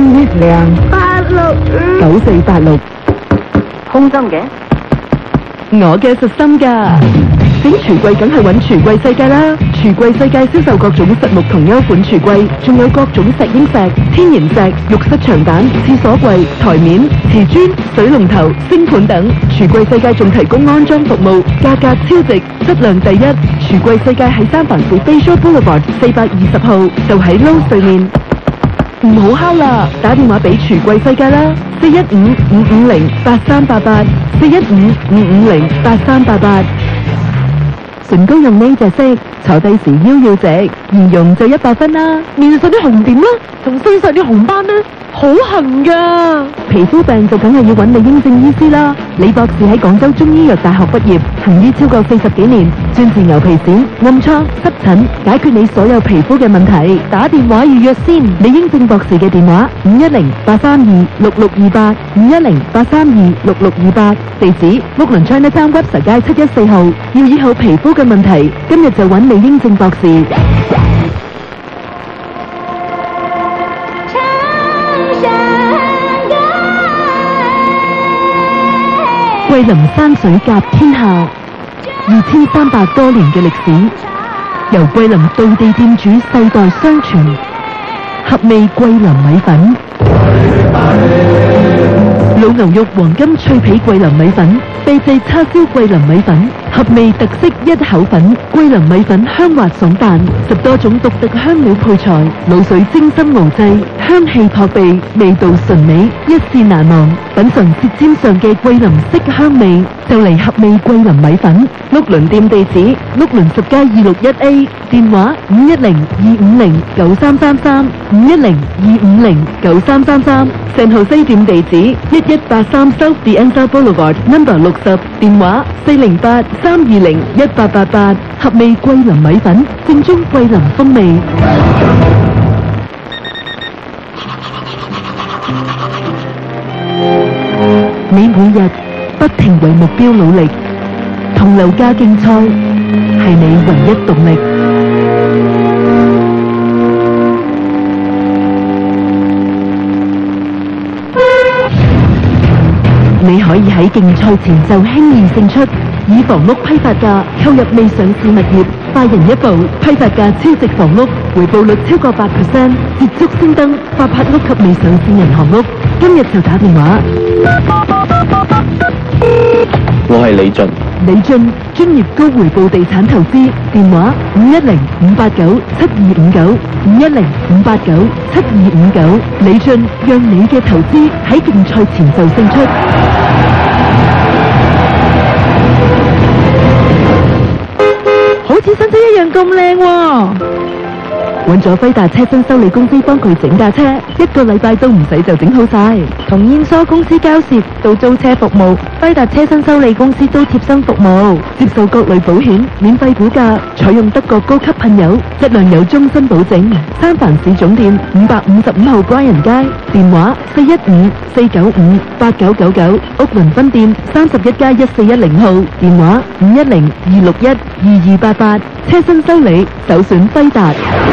C: 空針嘅，
A: 我嘅實心㗎。整櫥櫃梗係揾櫥櫃世界啦！櫥櫃世界銷售各種實木同優款櫥櫃，仲有各種石英石、天然石、浴室牆板、廁所櫃、台面、瓷磚、水龍頭、星盤等。櫥櫃世界仲提供安裝服務，價格超值，質量第一。櫥櫃世界喺三藩市 Bayshore Boulevard 420號，就喺撈對面。唔好敲啦，打電話俾櫥櫃世界啦，415-550-8388，415-550-8388。成功用呢隻色，坐低時腰要直，儀容就100分啦。面上啲紅點啦，同身上啲紅斑呢，好痕噶。皮膚病就梗係要揾李英正醫師啦。李博士喺廣州中醫藥大學畢業，行醫超過40幾年，專治牛皮癬、暗瘡、濕疹，解決你所有皮膚嘅問題。打電話預約先。李英正博士嘅電話510-832-6628，510-832-6628。地址屋崙 Chinatown 屈臣街714號。要醫好皮膚嘅問題，今日就揾李英正博士。桂林山水甲天下，2300多年嘅歷史，由桂林道地店主世代相傳，合味桂林米粉。老牛肉黃金脆皮桂林米粉，秘製叉燒桂林米粉，合味特色一口粉。桂林米粉香滑爽彈，10多種獨特香料配材，滷水精心熬製，香氣撲鼻，味道純美，一試難忘。品嚐舌尖上嘅桂林色香味，就嚟合味桂林米粉。屋崙店地址：屋崙10街261A，電話510-250-9333，510-250-9333。聖荷西店地址 183 South The Enzo Boulevard No. 60，電話408-320-1888，合味桂林米粉，正宗桂林風味。你每日不停為目標努力，同劉家競賽係你唯一動力。你可以喺競賽前就輕易勝出，以房屋批發價購入未上市物業，快人一步，批發價超值房屋，回報率超過8%，捷足先登發拍屋及未上市銀行屋。今日就打電話。
D: 我係李俊。
A: 李俊，專業高回報地產投資，電話510-589-7259，510-589-7259。李俊，讓你嘅投資喺競賽前就勝出。好似新車一樣咁靚喎！揾咗輝達車身修理公司幫佢整架車，1個禮拜都唔使就整好晒。從燕梳公司交涉到租車服務，輝達車身修理公司都貼身服務，接受各類保險，免費估價，採用德國高級噴油，質量有終身保證。三藩市總店555號歸仁街，電話415-495-8999，屋崙分店31+1410號，電話510-261-2288，車身修理首選輝達。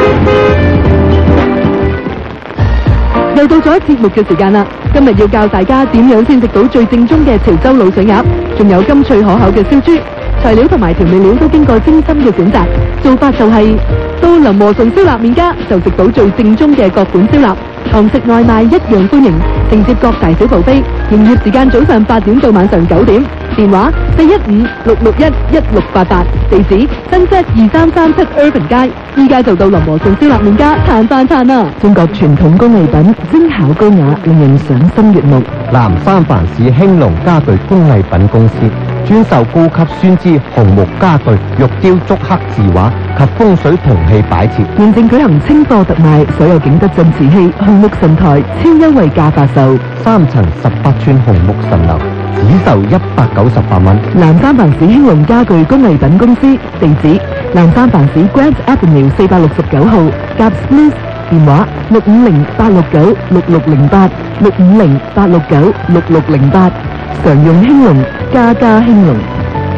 A: 又到咗節目嘅時間啦！今日要教大家點樣先食到最正宗嘅潮州滷水鴨，仲有甘脆可口嘅燒豬。材料同埋調味料都經過精心嘅選擇，做法就係到林和順燒臘麵家就食到最正宗嘅各款燒臘，堂食外賣一樣歡迎，承接各大小部飛。營業時間早上8點到晚上9點，電話415-661-1688，地址新界2337 Urban 街。依家就到林和順燒臘麵家嘆翻嘆啦！中國傳統工藝品，精巧高雅，令人賞心悅目。
F: 南三藩市興隆家具工藝品公司專售高級酸枝紅木家具、玉雕竹刻字畫及風水銅器擺設，
A: 現正舉行清貨特賣，所有景德鎮瓷器、紅木神台超優惠價發售
F: ，3層18寸紅木神樓只售198蚊。
A: 南三藩市興隆家具工藝品公司，地址南三藩市 Grant Avenue 469號，甲 Smith， 電話650-869-6608 650-869-6608，常用興隆，家家興隆。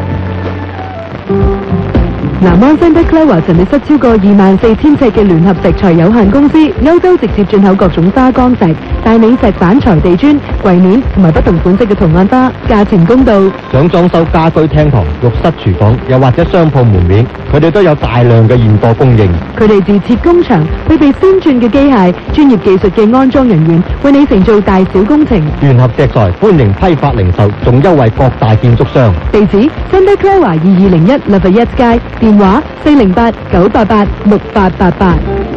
A: 南安 Santa Clara 陳列室超過24000尺嘅聯合石材有限公司，歐洲直接進口各種花崗石、大理石板材地磚、櫃面同埋不同款式嘅圖案花，價錢公道。
F: 想裝修家居廳堂、浴室、廚房，又或者商鋪門面，佢哋都有大量嘅現貨供應。
A: 佢哋自設工場，配備先進嘅機械、專業技術嘅安裝人員，為你承做大小工程。
F: 聯合石材歡迎批發零售，仲優惠各大建築商。
A: 地址 Santa Clara 2201 Lafayette 街，電話408-988-6888。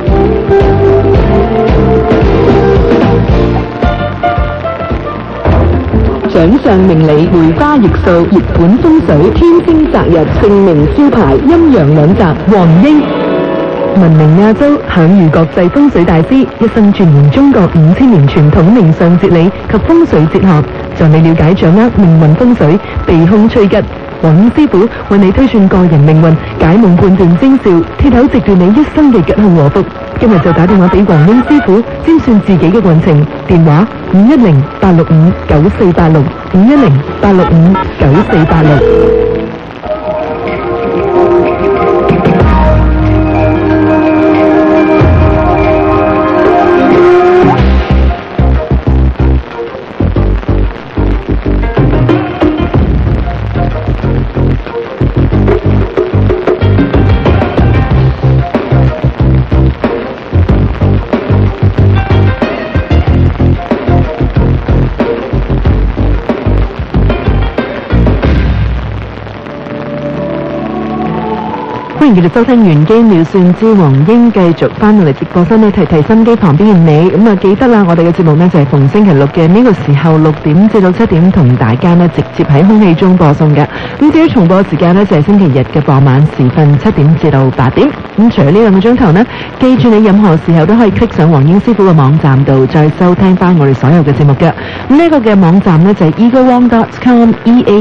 A: 掌上明理，梅花易數，熱盤風水，天星擇日，姓名招牌，陰陽兩澤，黃英。聞名亞洲，享譽國際風水大師，一生鑽研中國5000年傳統命相哲理及風水哲學，助你了解掌握命運風水，避凶趨吉。黃英師傅為你推算個人命運，解夢判斷徵兆，鐵口直斷你一生嘅吉凶禍福。今日就打電話俾黃英師傅，先算自己嘅運程。電話510-865-9486 510-865-9486。 歡迎繼續收聽玄機妙算之黃英，繼續翻到嚟直播室呢，提心機旁邊嘅你，咁啊記得啦，我哋嘅節目呢就係逢星期六嘅呢個時候6點至到7點同大家呢直接喺空氣中播送嘅。咁至於重播時間呢，就係星期日嘅傍晚時分7點至到8點。咁除咗呢2個鐘頭呢，記住你任何時候都可以 click 上黃英師傅嘅網站度再收聽翻我哋所有嘅節目嘅。咁呢個嘅網站呢，就係 eaglewong.com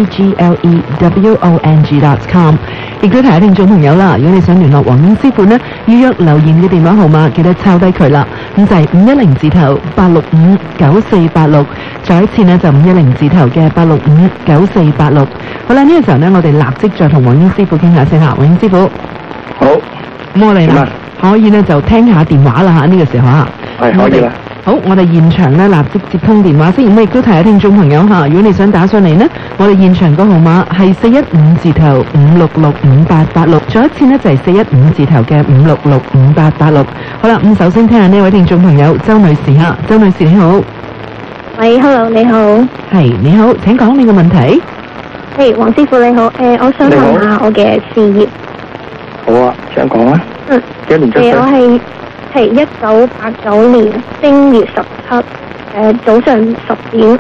A: eaglewong.com。亦都提下聽眾朋友啦，如果你想聯絡黃英師傅呢，預約留言嘅電話號碼記得抄低佢啦。咁就係510字頭8659486，再一次呢，就510字頭嘅8659486。好啦，呢個時候呢，我哋立即再同黃英師傅傾下先吓。黃英師傅，
B: 好，
A: 咁我哋啦可以呢，就聽下電話啦吓，呢個時候吓，
B: 係可以啦。
A: 好，我哋現場呢，立即接通電話先。咁亦都提下聽眾朋友吓，如果你想打上嚟呢，我哋現場個號碼係415字頭5665886，再一次呢，就係415字頭嘅5665886。好啦，咁首先聽下呢位聽眾朋友周女士吓，周女士你好。
C: 喂 ，Hello， 你好。
A: 係你好，請講你個問題。
C: 係黃師傅你好，我想問下我嘅事業。
B: 好啊，請講啊。幾年出世？
C: 我係1989年正月17，早上10點。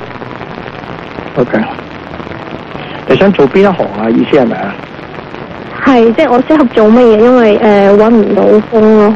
B: OK。你想做邊一行啊？意思係咪啊？
C: 係，即係我適合做乜嘢？因為搵唔到工咯。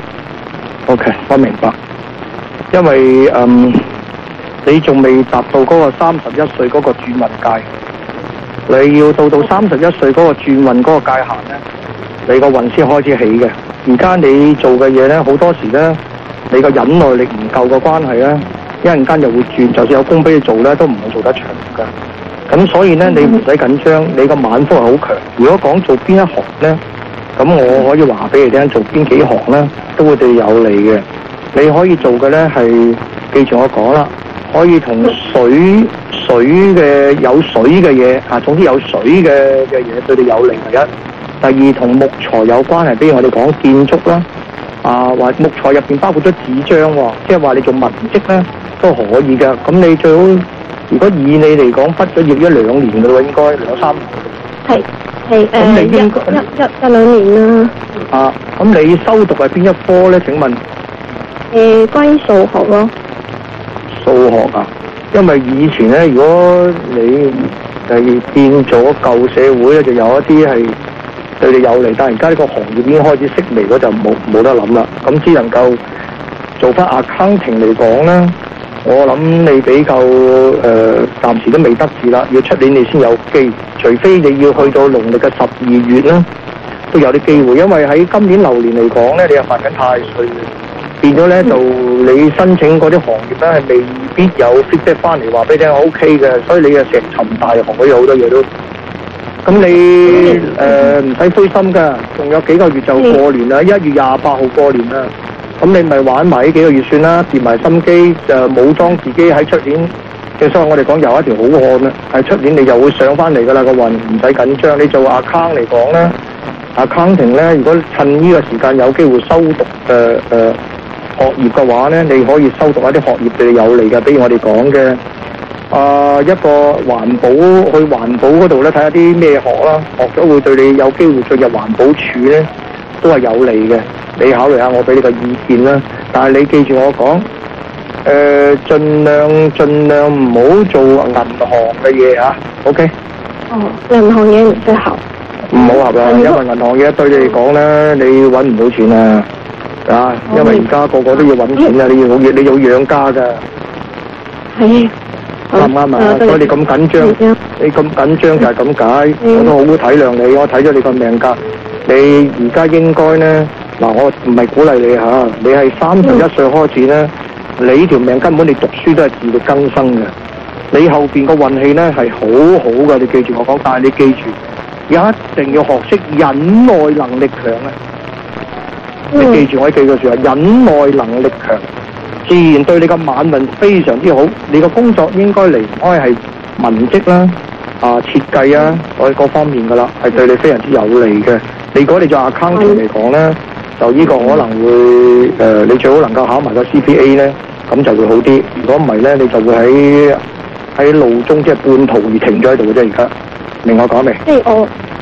B: OK，我明白。因為你仲未達到嗰個31歲嗰個轉運界，你要到31歲嗰個轉運嗰個界限咧，你個運先開始起嘅。而家你做嘅嘢咧，好多時咧，你個忍耐力唔夠嘅關係咧，一陣間又會轉，就算有工俾你做咧，都唔會做得長㗎。咁所以咧，你唔使緊張，你個晚福係好強。如果講做邊一行咧，咁我可以話俾你聽，做邊幾行咧，都會對你有利嘅。你可以做嘅咧係，記住我講啦，可以同水嘅有水嘅嘢啊，總之有水嘅嘢對你有利第一。第二同木材有關係，比如我哋講建築啦，或木材入邊包括咗紙張喎，即係話你做文職咧都可以㗎。咁你最好，如果以你嚟講，畢咗業1-2年㗎咯，應該2-3年。係咁你應該一兩年啦。咁你修讀係邊一科咧？請問？關於數學咯。數學啊，因為以前咧，如果你係變咗舊社會咧，就有一啲係對你有利，但係而家呢個行業已經開始式微咗，就冇得諗啦。咁只能夠做翻 accounting 嚟講咧，我諗你比較暫時都未得志啦，要出年你先有機，除非你要去到農曆嘅12月咧，都有啲機會。因為喺今年流年嚟講咧，你又犯緊太歲，變咗咧就你申請嗰啲行業咧係未必有 feedback 翻嚟話俾你聽 OK 嘅，所以你啊石沉大海，好多嘢都。咁你唔使灰心㗎，仲有幾個月就過年啦，1月28號過年啦。咁你咪玩埋呢幾個月算啦，掂埋心機就武裝自己喺出年。正所謂我哋講遊一條好漢啦，喺出年你就會上翻嚟㗎啦個運，唔使緊張。你做 account 嚟講咧 ，accounting 咧，如果趁呢個時間有機會修讀學業嘅話咧，你可以修讀一啲學業對你有利嘅，比如我哋講嘅。一個環保去環保嗰度咧，睇下啲咩學啦，學咗會對你有機會進入環保署咧，都係有利嘅。你考慮下我俾你個意見啦。但係你記住我講，盡量唔好做銀行嘅嘢啊。OK。銀行嘢唔適合。唔好合啦，因為銀行嘢對你嚟講咧，你揾唔到錢啊！因為而家個個都要揾錢啊，你要養家㗎。係。啱唔啱啊？所以你咁緊張，你咁緊張就係咁解。我都好體諒你，我睇咗你個命格，你而家應該咧，嗱，我唔係鼓勵你嚇，你係31歲開始咧，你呢條命根本你讀書都係自力更生嘅。你後邊個運氣咧係好好嘅，你記住我講，但係你記住，一定要學識忍耐能力強啊！你記住我幾句説話，忍耐能力強。自然對你個晚運非常之好，你個工作應該離唔開係文職啦、設計啊各方面噶啦，係對你非常之有利嘅。如果你做 accounting 嚟講咧，就呢個可能會你最好能夠考埋個 CPA 咧，咁就會好啲。如果唔係咧，你就會喺路中即係半途而停咗喺度嘅啫。而家明我講未？即係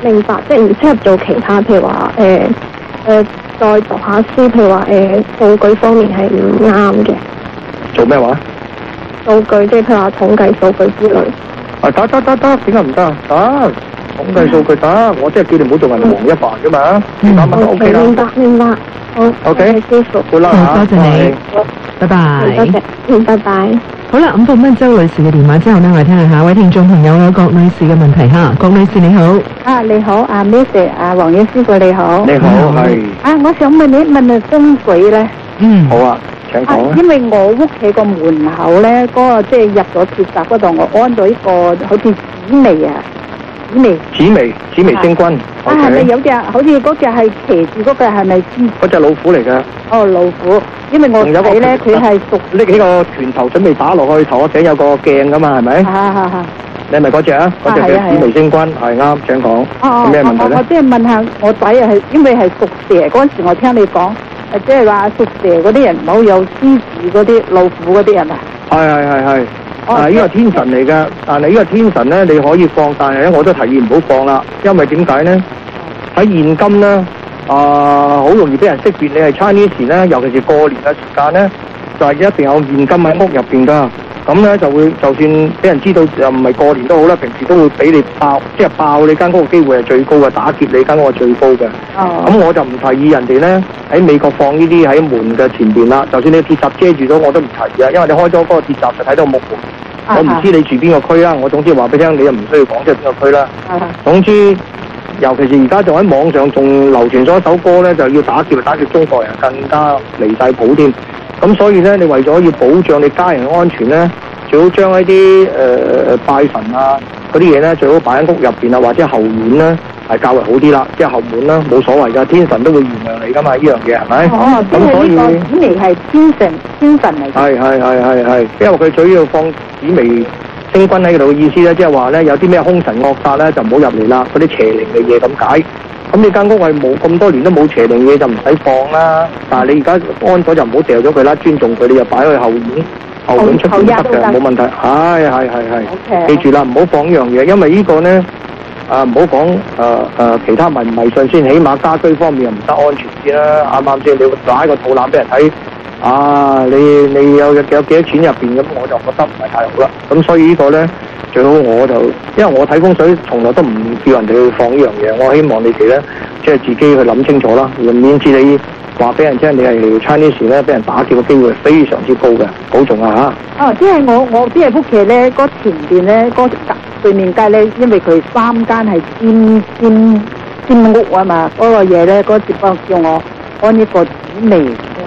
C: 明白，即係唔適合做其他，譬如話再讀下書，譬如話數據方面係唔啱嘅。
B: 做咩話？
C: 數據即係譬如話統計數據之類。
B: 啊得，點解唔得啊？得，統計數據得，我即係叫你唔好做銀行一凡啫嘛。200蚊 OK 啦。
C: 明白。好
B: OK，
C: 師傅。
B: 好啦嚇，
A: 多謝你，拜拜。
C: 多謝，拜拜。
A: 好啦，咁報翻周女士嘅電話之後呢，我哋聽下下位聽眾朋友啦，郭女士嘅問題嚇。郭女士你好。
G: 你好，Miss，黃醫師傅你好。
B: 你好，係。
G: 我想問你問下風水咧。
B: 好啊，請講啊。
G: 因為我屋企個門口咧，嗰個即係入咗鐵閘嗰度，我安咗一個好似紫薇啊，紫薇星君。
B: 係
G: 咪有隻好似嗰隻係騎住嗰個係咪？
B: 嗰隻老虎嚟嘅。
G: 哦，老虎，因為我睇咧佢係屬
B: 拎起個拳頭準備打落去，頭頂有個鏡噶嘛，係咪？你係咪嗰隻啊？嗰隻叫紫微星君，係啱，請講。有咩問題咧？
G: 我即係問下我仔係，因為係屬蛇嗰陣時，我聽你講，即係話屬蛇嗰啲人唔好有獅子嗰啲、老虎嗰啲人啊。
B: 係。呢個天神嚟㗎，但係呢個天神咧你可以放，但係咧我都提議唔好放啦，因為點解咧？喺現今咧，好容易俾人識別你係 Chinese 咧，尤其是過年嘅時間咧，就係一定有現金喺屋入邊㗎。咁咧就會，就算俾人知道又唔係過年都好啦，平時都會俾你爆，即係爆你間屋嘅機會係最高嘅，打劫你間屋係最高嘅。咁我就唔提議人哋咧喺美國放呢啲喺門嘅前邊啦，就算你鐵閘遮住咗我都唔提議啊，因為你開咗嗰個鐵閘就睇到木門。我唔知你住邊個區啦，我總之話俾你聽，你又唔需要講即係邊個區啦。總之，尤其是而家仲喺網上仲流傳咗一首歌咧，就要打劫中國人更加離晒譜添。咁所以咧，你為咗要保障你家人安全咧，最好將一啲拜神啊嗰啲嘢咧，最好擺喺屋入邊啊，或者後院咧係較為好啲啦，即係後門啦，冇所謂㗎，天神都會原諒你㗎嘛，呢樣嘢係咪？
G: 咁所以紫微係天神嚟。
B: 係，因為佢主要放紫微星君喺度嘅意思咧，即係話咧有啲咩凶神惡煞咧就唔好入嚟啦，嗰啲邪靈嘅嘢咁解。咁你間屋係冇咁多年都冇邪靈嘢就唔使放啦，但係你而家安咗就唔好掉咗佢啦，尊重佢，你就擺去後院出邊得嘅，冇問題。係，記住啦，唔好放呢樣嘢，因為呢個咧唔好講其他迷唔迷信先，起碼家居方面又唔得安全先啦，啱唔啱先？你擺個肚腩俾人睇，你有幾多錢入邊咁，我就覺得唔係太好啦。咁所以呢個咧。最好我就，因為我睇風水從來都唔叫人哋去放呢樣嘢，我希望你哋咧，即係自己去諗清楚啦，免至你話俾人聽你係 Chinese 咧，俾人打劫嘅機會非常之高嘅，保重啊嚇！
G: 即係我即係屋企咧，嗰前邊咧，嗰對面街咧，因為佢3間係尖屋啊嘛，嗰個嘢咧，嗰接幫叫我安呢個紫微。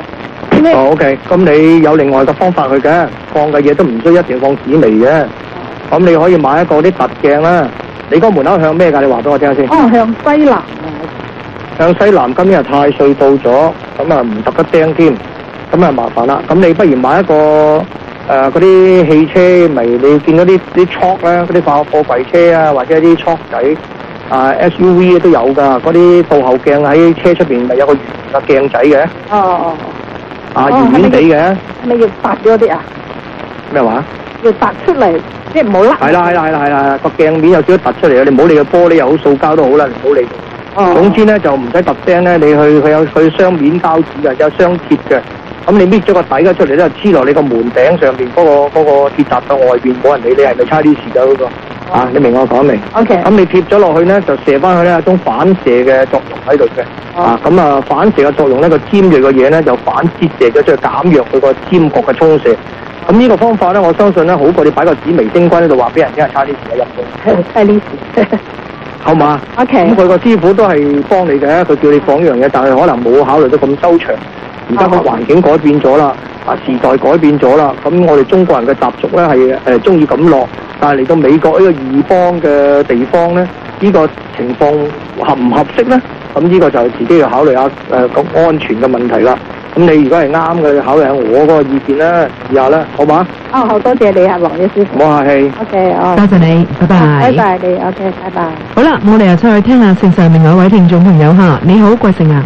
B: OK，咁你有另外嘅方法去嘅，放嘅嘢都唔需要一定放紫微嘅。咁你可以買一個啲凸鏡啦。你個門口向咩㗎？你話俾我聽先。
G: 向西南。
B: 向西南，今日太歲到咗，咁啊唔揼得釘添，咁啊麻煩啦。咁你不如買一個嗰啲汽車，你見到啲戳咧，嗰啲貨櫃車啊，或者啲戳仔SUV 都有㗎。嗰啲倒後鏡喺車出邊咪有個圓嘅鏡仔嘅。圓圓地嘅。
G: 係咪要拔咗啲啊？
B: 咩話？
G: 要拔出嚟。即係唔好甩。
B: 係啦，個鏡面有少少突出嚟，你唔好理個玻璃又好，塑膠都好啦，你唔好理。總之咧就唔使揼釘咧，你佢有雙面膠紙嘅，有雙貼嘅。咁你搣咗個底嘅出嚟咧，黐落你個門頂上邊嗰個鐵閘嘅外邊，冇人理你係咪差啲事㗎嗰個。你明我講未
G: ？OK。咁
B: 你貼咗落去咧，就射翻去咧，有種反射嘅作用喺度嘅。咁反射嘅作用咧，個尖鋭嘅嘢咧就反折射咗出去，減弱佢個尖角嘅衝射。咁呢個方法咧，我相信咧好過你擺個紫微星君喺度話俾人聽係差啲事嘅入去。
G: 差啲事。
B: 好嘛
G: ？OK。
B: 咁佢個師傅都係幫你嘅，佢叫你放呢樣嘢，但係可能冇考慮到咁周詳。而家個環境改變咗啦，時代改變咗啦。咁我哋中國人嘅習俗咧係中意咁落，但係嚟到美國呢個異邦嘅地方咧，呢個情況合唔合適咧？咁呢個就自己要考慮下個安全嘅問題啦。咁你如果係啱嘅，考慮下我嗰個意見啦，試下啦，好嘛？
G: 好多謝你啊，黃醫師傅。
B: 唔好客氣。
G: OK，
A: 多謝你，拜拜。
G: 拜拜你 ，OK，拜拜。
A: 好啦，我哋又出去聽下線上另外一位聽眾朋友嚇，你好，貴姓啊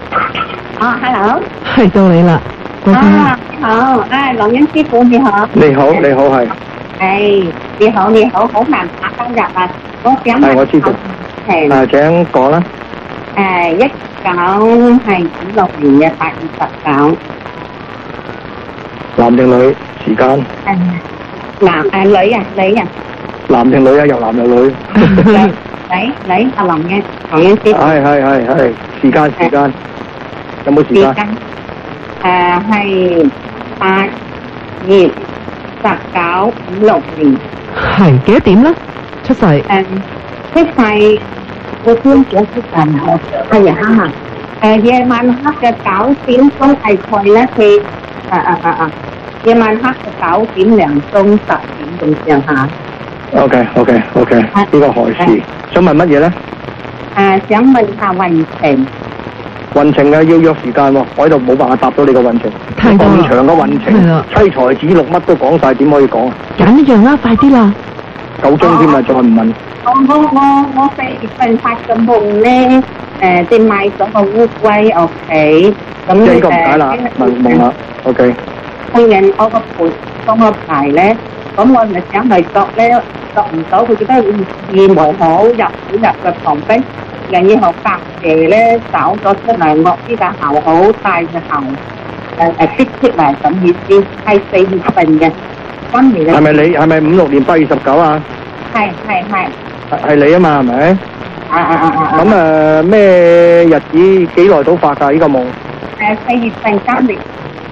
H: ？Hello。
A: 係到你啦，貴姓？
H: 你好，黃英師傅你好。
B: 你好係。
H: 你好，好難打今日啊！我想問。
B: 我知道。
H: 情。
B: 請講啦。
H: 19係56年嘅8月19。
B: 男定女？時間？
H: 女啊。
B: 男定女啊？又男又女？
H: 女阿林嘅黃英師。
B: 係。時間有冇時間？
H: 係8月19 56年。
A: 係幾多點咧？出世？
H: 出世我先講出世啊！係啊，夜晚黑嘅9點鐘係佢咧，佢夜晚黑嘅9點零鐘10點咁上下。
B: OK，呢個何時？想問乜嘢咧？
H: 想問下運程。
B: 運程要約時間喎，我喺度冇辦法答到你個運程。
A: 太多啦，
B: 咁長嘅運程，妻財子祿乜都講晒，點可以講啊？
A: 揀一樣啦，快啲啦！
B: 夠鐘添啊，再唔問。
H: 我4月份發嘅夢咧，即係買咗個烏龜屋企，咁
B: 即係呢個唔解啦，夢啦 ，OK。
H: 佢認我個盤幫我排咧，咁我咪想去作咧，作唔到，佢覺得意外好入嘅旁邊，然之後隔夜咧找咗出嚟，我呢個喉好大嘅喉，逼出嚟咁意思，係4月份嘅，今年嘅。
B: 係咪56年8月19啊？係你啊嘛，係咪？咁咩日子幾耐到發㗎？呢個夢
H: ？4月份今年。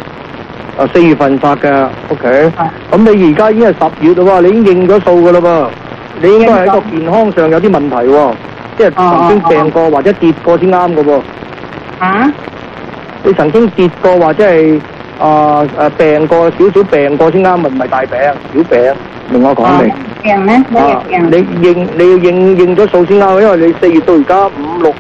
B: 4月份發嘅 ，OK。咁你而家已經係10月啦喎，你已經認咗數㗎啦噃，你應該喺個健康上有啲問題喎，即係曾經病過或者跌過先啱㗎喎。你曾經跌過或者係病過少少病過先啱，唔係大病小病，明我講未？
H: 病咩？
B: 你要認咗數先啱，因為你4月到而家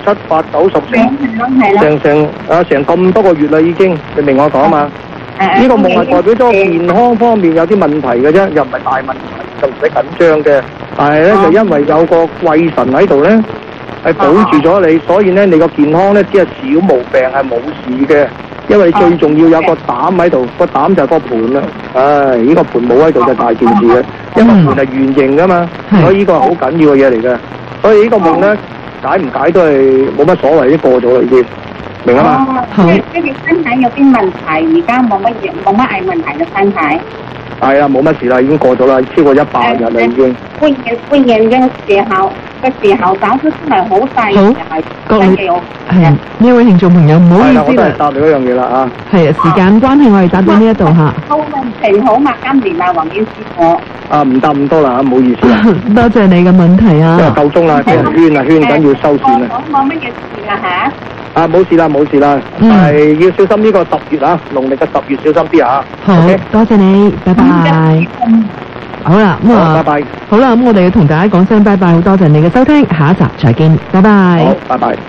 B: 5、6、7、8、9、10成咁多個月啦已經，你明我講嘛？呢個夢係代表咗健康方面有啲問題嘅啫，又唔係大問題，就唔使緊張嘅。但係咧就因為有個貴神喺度咧，係保住咗你，所以咧你個健康咧只係小毛病，係冇事嘅。因為最重要有個膽喺度，個膽就係個盤啦。呢個盤冇喺度就大件事嘅，因為盤係圓形噶嘛，所以呢個係好緊要嘅嘢嚟嘅。所以呢個夢咧解唔解都係冇乜所謂，已經過咗啦已經，明啊嘛？
H: 即係身體有啲問題，而家冇乜嗌問題嘅身體。
B: 係啊，冇乜事啦，已經過咗啦，超過100日啦已經。
H: 歡迎嘅時候搞出嚟好大，
A: 各位係呢位聽眾朋友，唔好意思啦，
B: 我都係答你嗰樣嘢啦啊。
A: 係啊，時間關係，我哋答到呢一度嚇。
H: 好運程好嘛，今年啊，黃英師傅。
B: 唔答咁多啦，唔好意思啊。
A: 多謝你嘅問題啊。
B: 因為夠鐘啦，俾人圈緊要收線啦。
H: 冇乜嘢事啦嚇。
B: 冇事啦，但係要小心呢個10月啊，農曆嘅10月小心啲啊。
A: 好，多謝你，拜拜。好啦，
B: 拜拜。
A: 好啦，咁我哋要同大家講聲拜拜，好多謝你嘅收聽，下一集再見，拜拜。
B: 好，拜拜。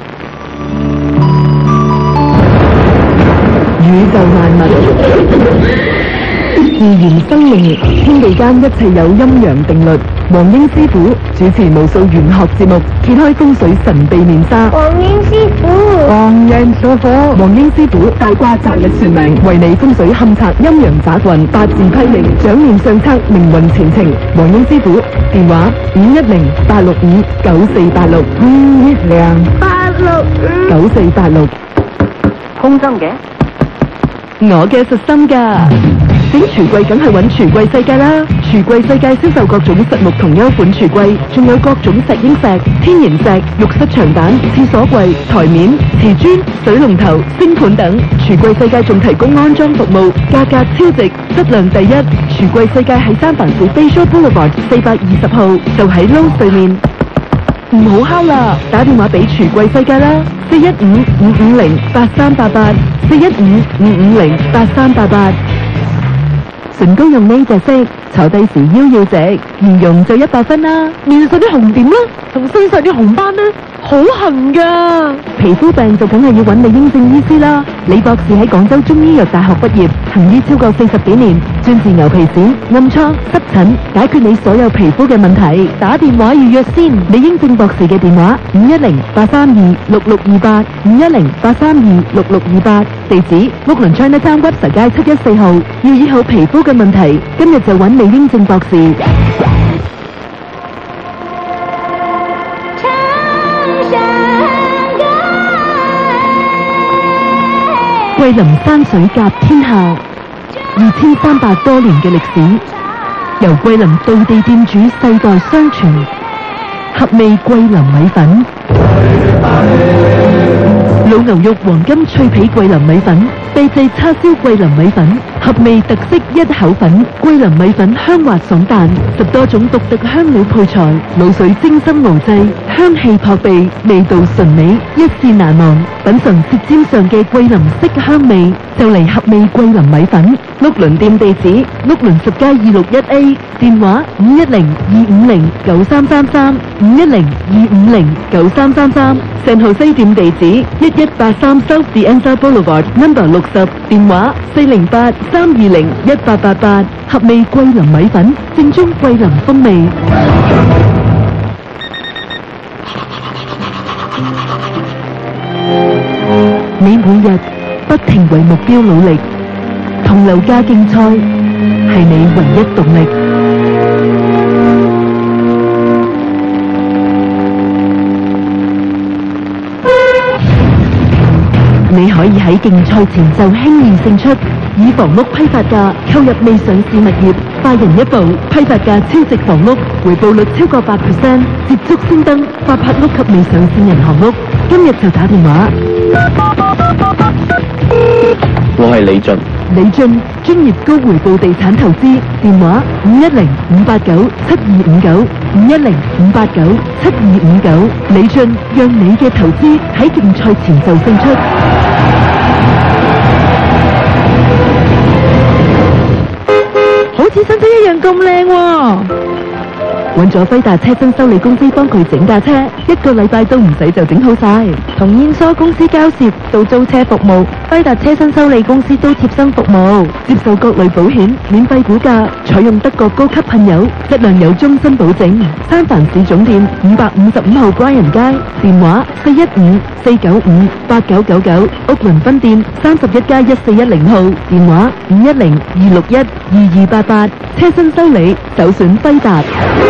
A: 宇宙萬物，自然生命，天地間一切有陰陽定律。黃英師傅主持無數玄學節目，揭開風水神秘面紗。
C: 黃英師傅，
A: 黃人所火，黃英師傅大卦擇日算命，為你風水勘察陰陽雜運，八字批命，掌面相測命運前程。黃英師傅電話510-865-9486 510-865-9486。
G: 空針嘅。
A: 我嘅實心㗎，整櫥櫃梗係揾櫥櫃世界啦！櫥櫃世界銷售各種實木同優款櫥櫃，仲有各種石英石、天然石、浴室牆板、廁所櫃、台面、瓷磚、水龍頭、星盤等。櫥櫃世界仲提供安裝服務，價格超值，質量第一。櫥櫃世界喺三藩市 Bayshore Boulevard 420號，就喺撈對面。唔好敲啦，打電話俾櫥櫃世界啦，415-550-8388 415-550-8388。成功用呢隻色，坐低時腰要直，形容就100分啦。面上啲紅點啦，同身上啲紅斑呢，好痕噶。皮膚病就梗係要揾李英正醫師啦。李博士喺廣州中醫藥大學畢業，行醫超過40幾年，專治牛皮癬、暗瘡、濕疹，解決你所有皮膚嘅問題。打電話預約先，李英正博士嘅電話510-832-6628 510-832-6628，地址屋崙 Chinatown 屈臣街714號。要醫好皮膚嘅問題，今日就揾李英正博士。 桂林山水甲天下，2300多年嘅歷史，由桂林道地店主世代相傳，合味桂林米粉。老牛肉黃金脆皮桂林米粉，秘製叉燒桂林米粉，合味特色一口粉。桂林米粉香滑爽彈，10多種獨特香料配材，滷水精心熬製，香氣撲鼻，味道純美，一試難忘。品嘗舌尖上嘅桂林色香味，就嚟合味桂林米粉。碌麟店地址：碌麟10街261A，電話510-250-9333 510-250-9333。聖荷西店地址1183 South The Ensa Boulevard No. 60，電話408-320-1888。合味桂林米粉，正宗桂林風味。你每日不停為目標努力，同樓價競賽係你唯一動力。你可以喺競賽前就輕易勝出，以房屋批發價購入未上市物業，快人一步，批發價超值房屋，回報率超過8%，捷足先登發拍屋及未上市銀行屋。今日就打電話。
D: 我係李俊。
A: 李俊，專業高回報地產投資，電話510-589-7259 510-589-7259。李俊，讓你嘅投資喺競賽前就勝出。好似新車一樣咁靚喎！揾咗輝達車身修理公司幫佢整架車，1個禮拜都唔使就整好晒。從燕梳公司交涉到租車服務，輝達車身修理公司都貼身服務，接受各類保險，免費估價，採用德國高級噴油，質量有終身保證。三藩市總店555號關人街，電話415-495-8999，屋崙分店31+1410號，電話510-261-2288。車身修理首選輝達。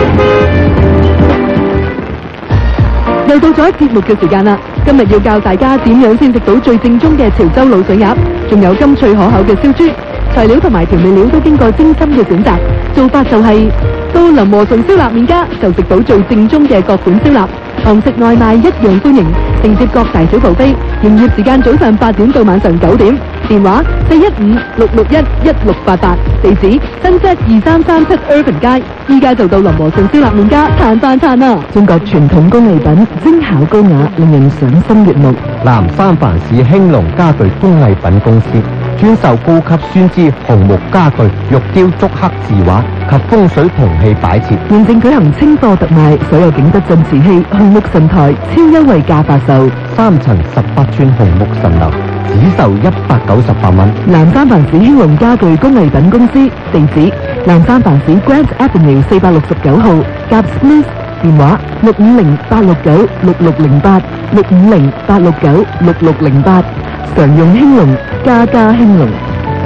A: 又到咗節目嘅時間啦！今日要教大家點樣先食到最正宗嘅潮州滷水鴨，仲有甘脆可口嘅燒豬。材料同埋調味料都經過精心嘅選擇，做法就係到林和順燒臘麵家就食到最正宗嘅各款燒臘，堂食外賣一樣歡迎，承接各大小蒲飛。營業時間早上8點到晚上9點，電話415-661-1688，地址新界2337 Urban 街。依家就到林和順燒臘麵家嘆翻餐啦！中國傳統工藝品，精巧高雅，令人賞心悅目。
F: 南三藩市興隆家具工藝品公司專售高級酸枝紅木家具、玉雕竹刻字畫及風水銅器擺設，
A: 現正舉行清貨特賣，所有景德鎮瓷器、紅木神台超優惠價發售
F: ，3層18寸紅木神樓只售198蚊。
A: 南三藩市興隆家具工藝品公司，地址南三藩市 Grant Avenue 469號，甲 Smith， 電話650-869-6608 650-869-6608。常用興隆，家家興隆。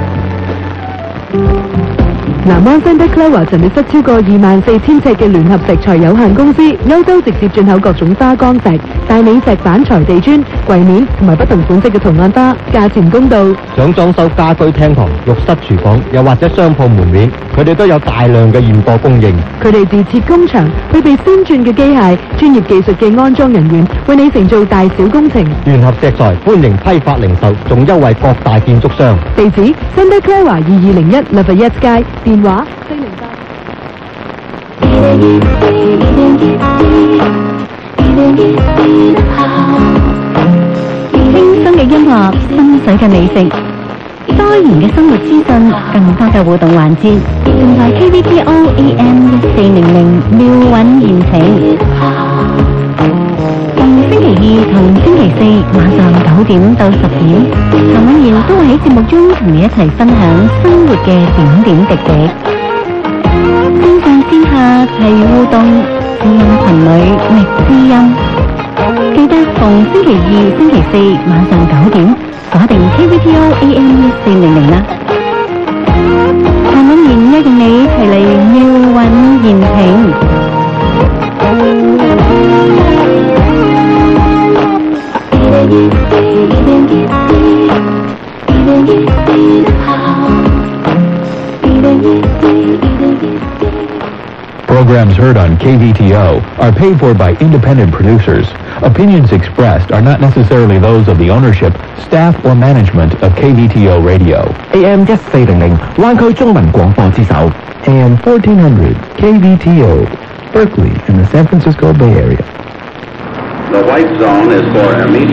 A: 南灣 Santa Clara 陳列室超過24000尺嘅聯合石材有限公司，歐洲直接進口各種花崗石、大理石板材地磚、櫃面同埋不同款式嘅圖案花，價錢公道。
F: 想裝修家居廳堂、浴室、廚房，又或者商鋪門面，佢哋都有大量嘅現貨供應。
A: 佢哋自設工場，配備先進嘅機械、專業技術嘅安裝人員，為你承做大小工程。
F: 聯合石材歡迎批發零售，仲優惠各大建築商。
A: 地址 Santa Clara 2201 Lafayette街。電話
I: 輕鬆嘅音樂，心水嘅美食，多元嘅生活資訊，更多嘅互動環節，仲在 KBTO AM 1400妙韻言情。星期二同星期四晚上9點到10點，譚婉瑤都會喺節目中同你一齊分享生活嘅點點滴滴。線上線下齊互動，聲音群裏覓知音。記得逢星期二、星期四晚上9點鎖定 KBTO AM 1400啦。譚婉妍約定你一齊嚟妙韻言情。
J: Programs heard on KVTO are paid for by independent producers. Opinions expressed are not necessarily those of the ownership, staff, or management of KVTO Radio.
F: AM 1400灣區中文廣播之首
J: AM 1400 KVTO, Berkeley in the San Francisco Bay Area.
K: The white zone is for immediate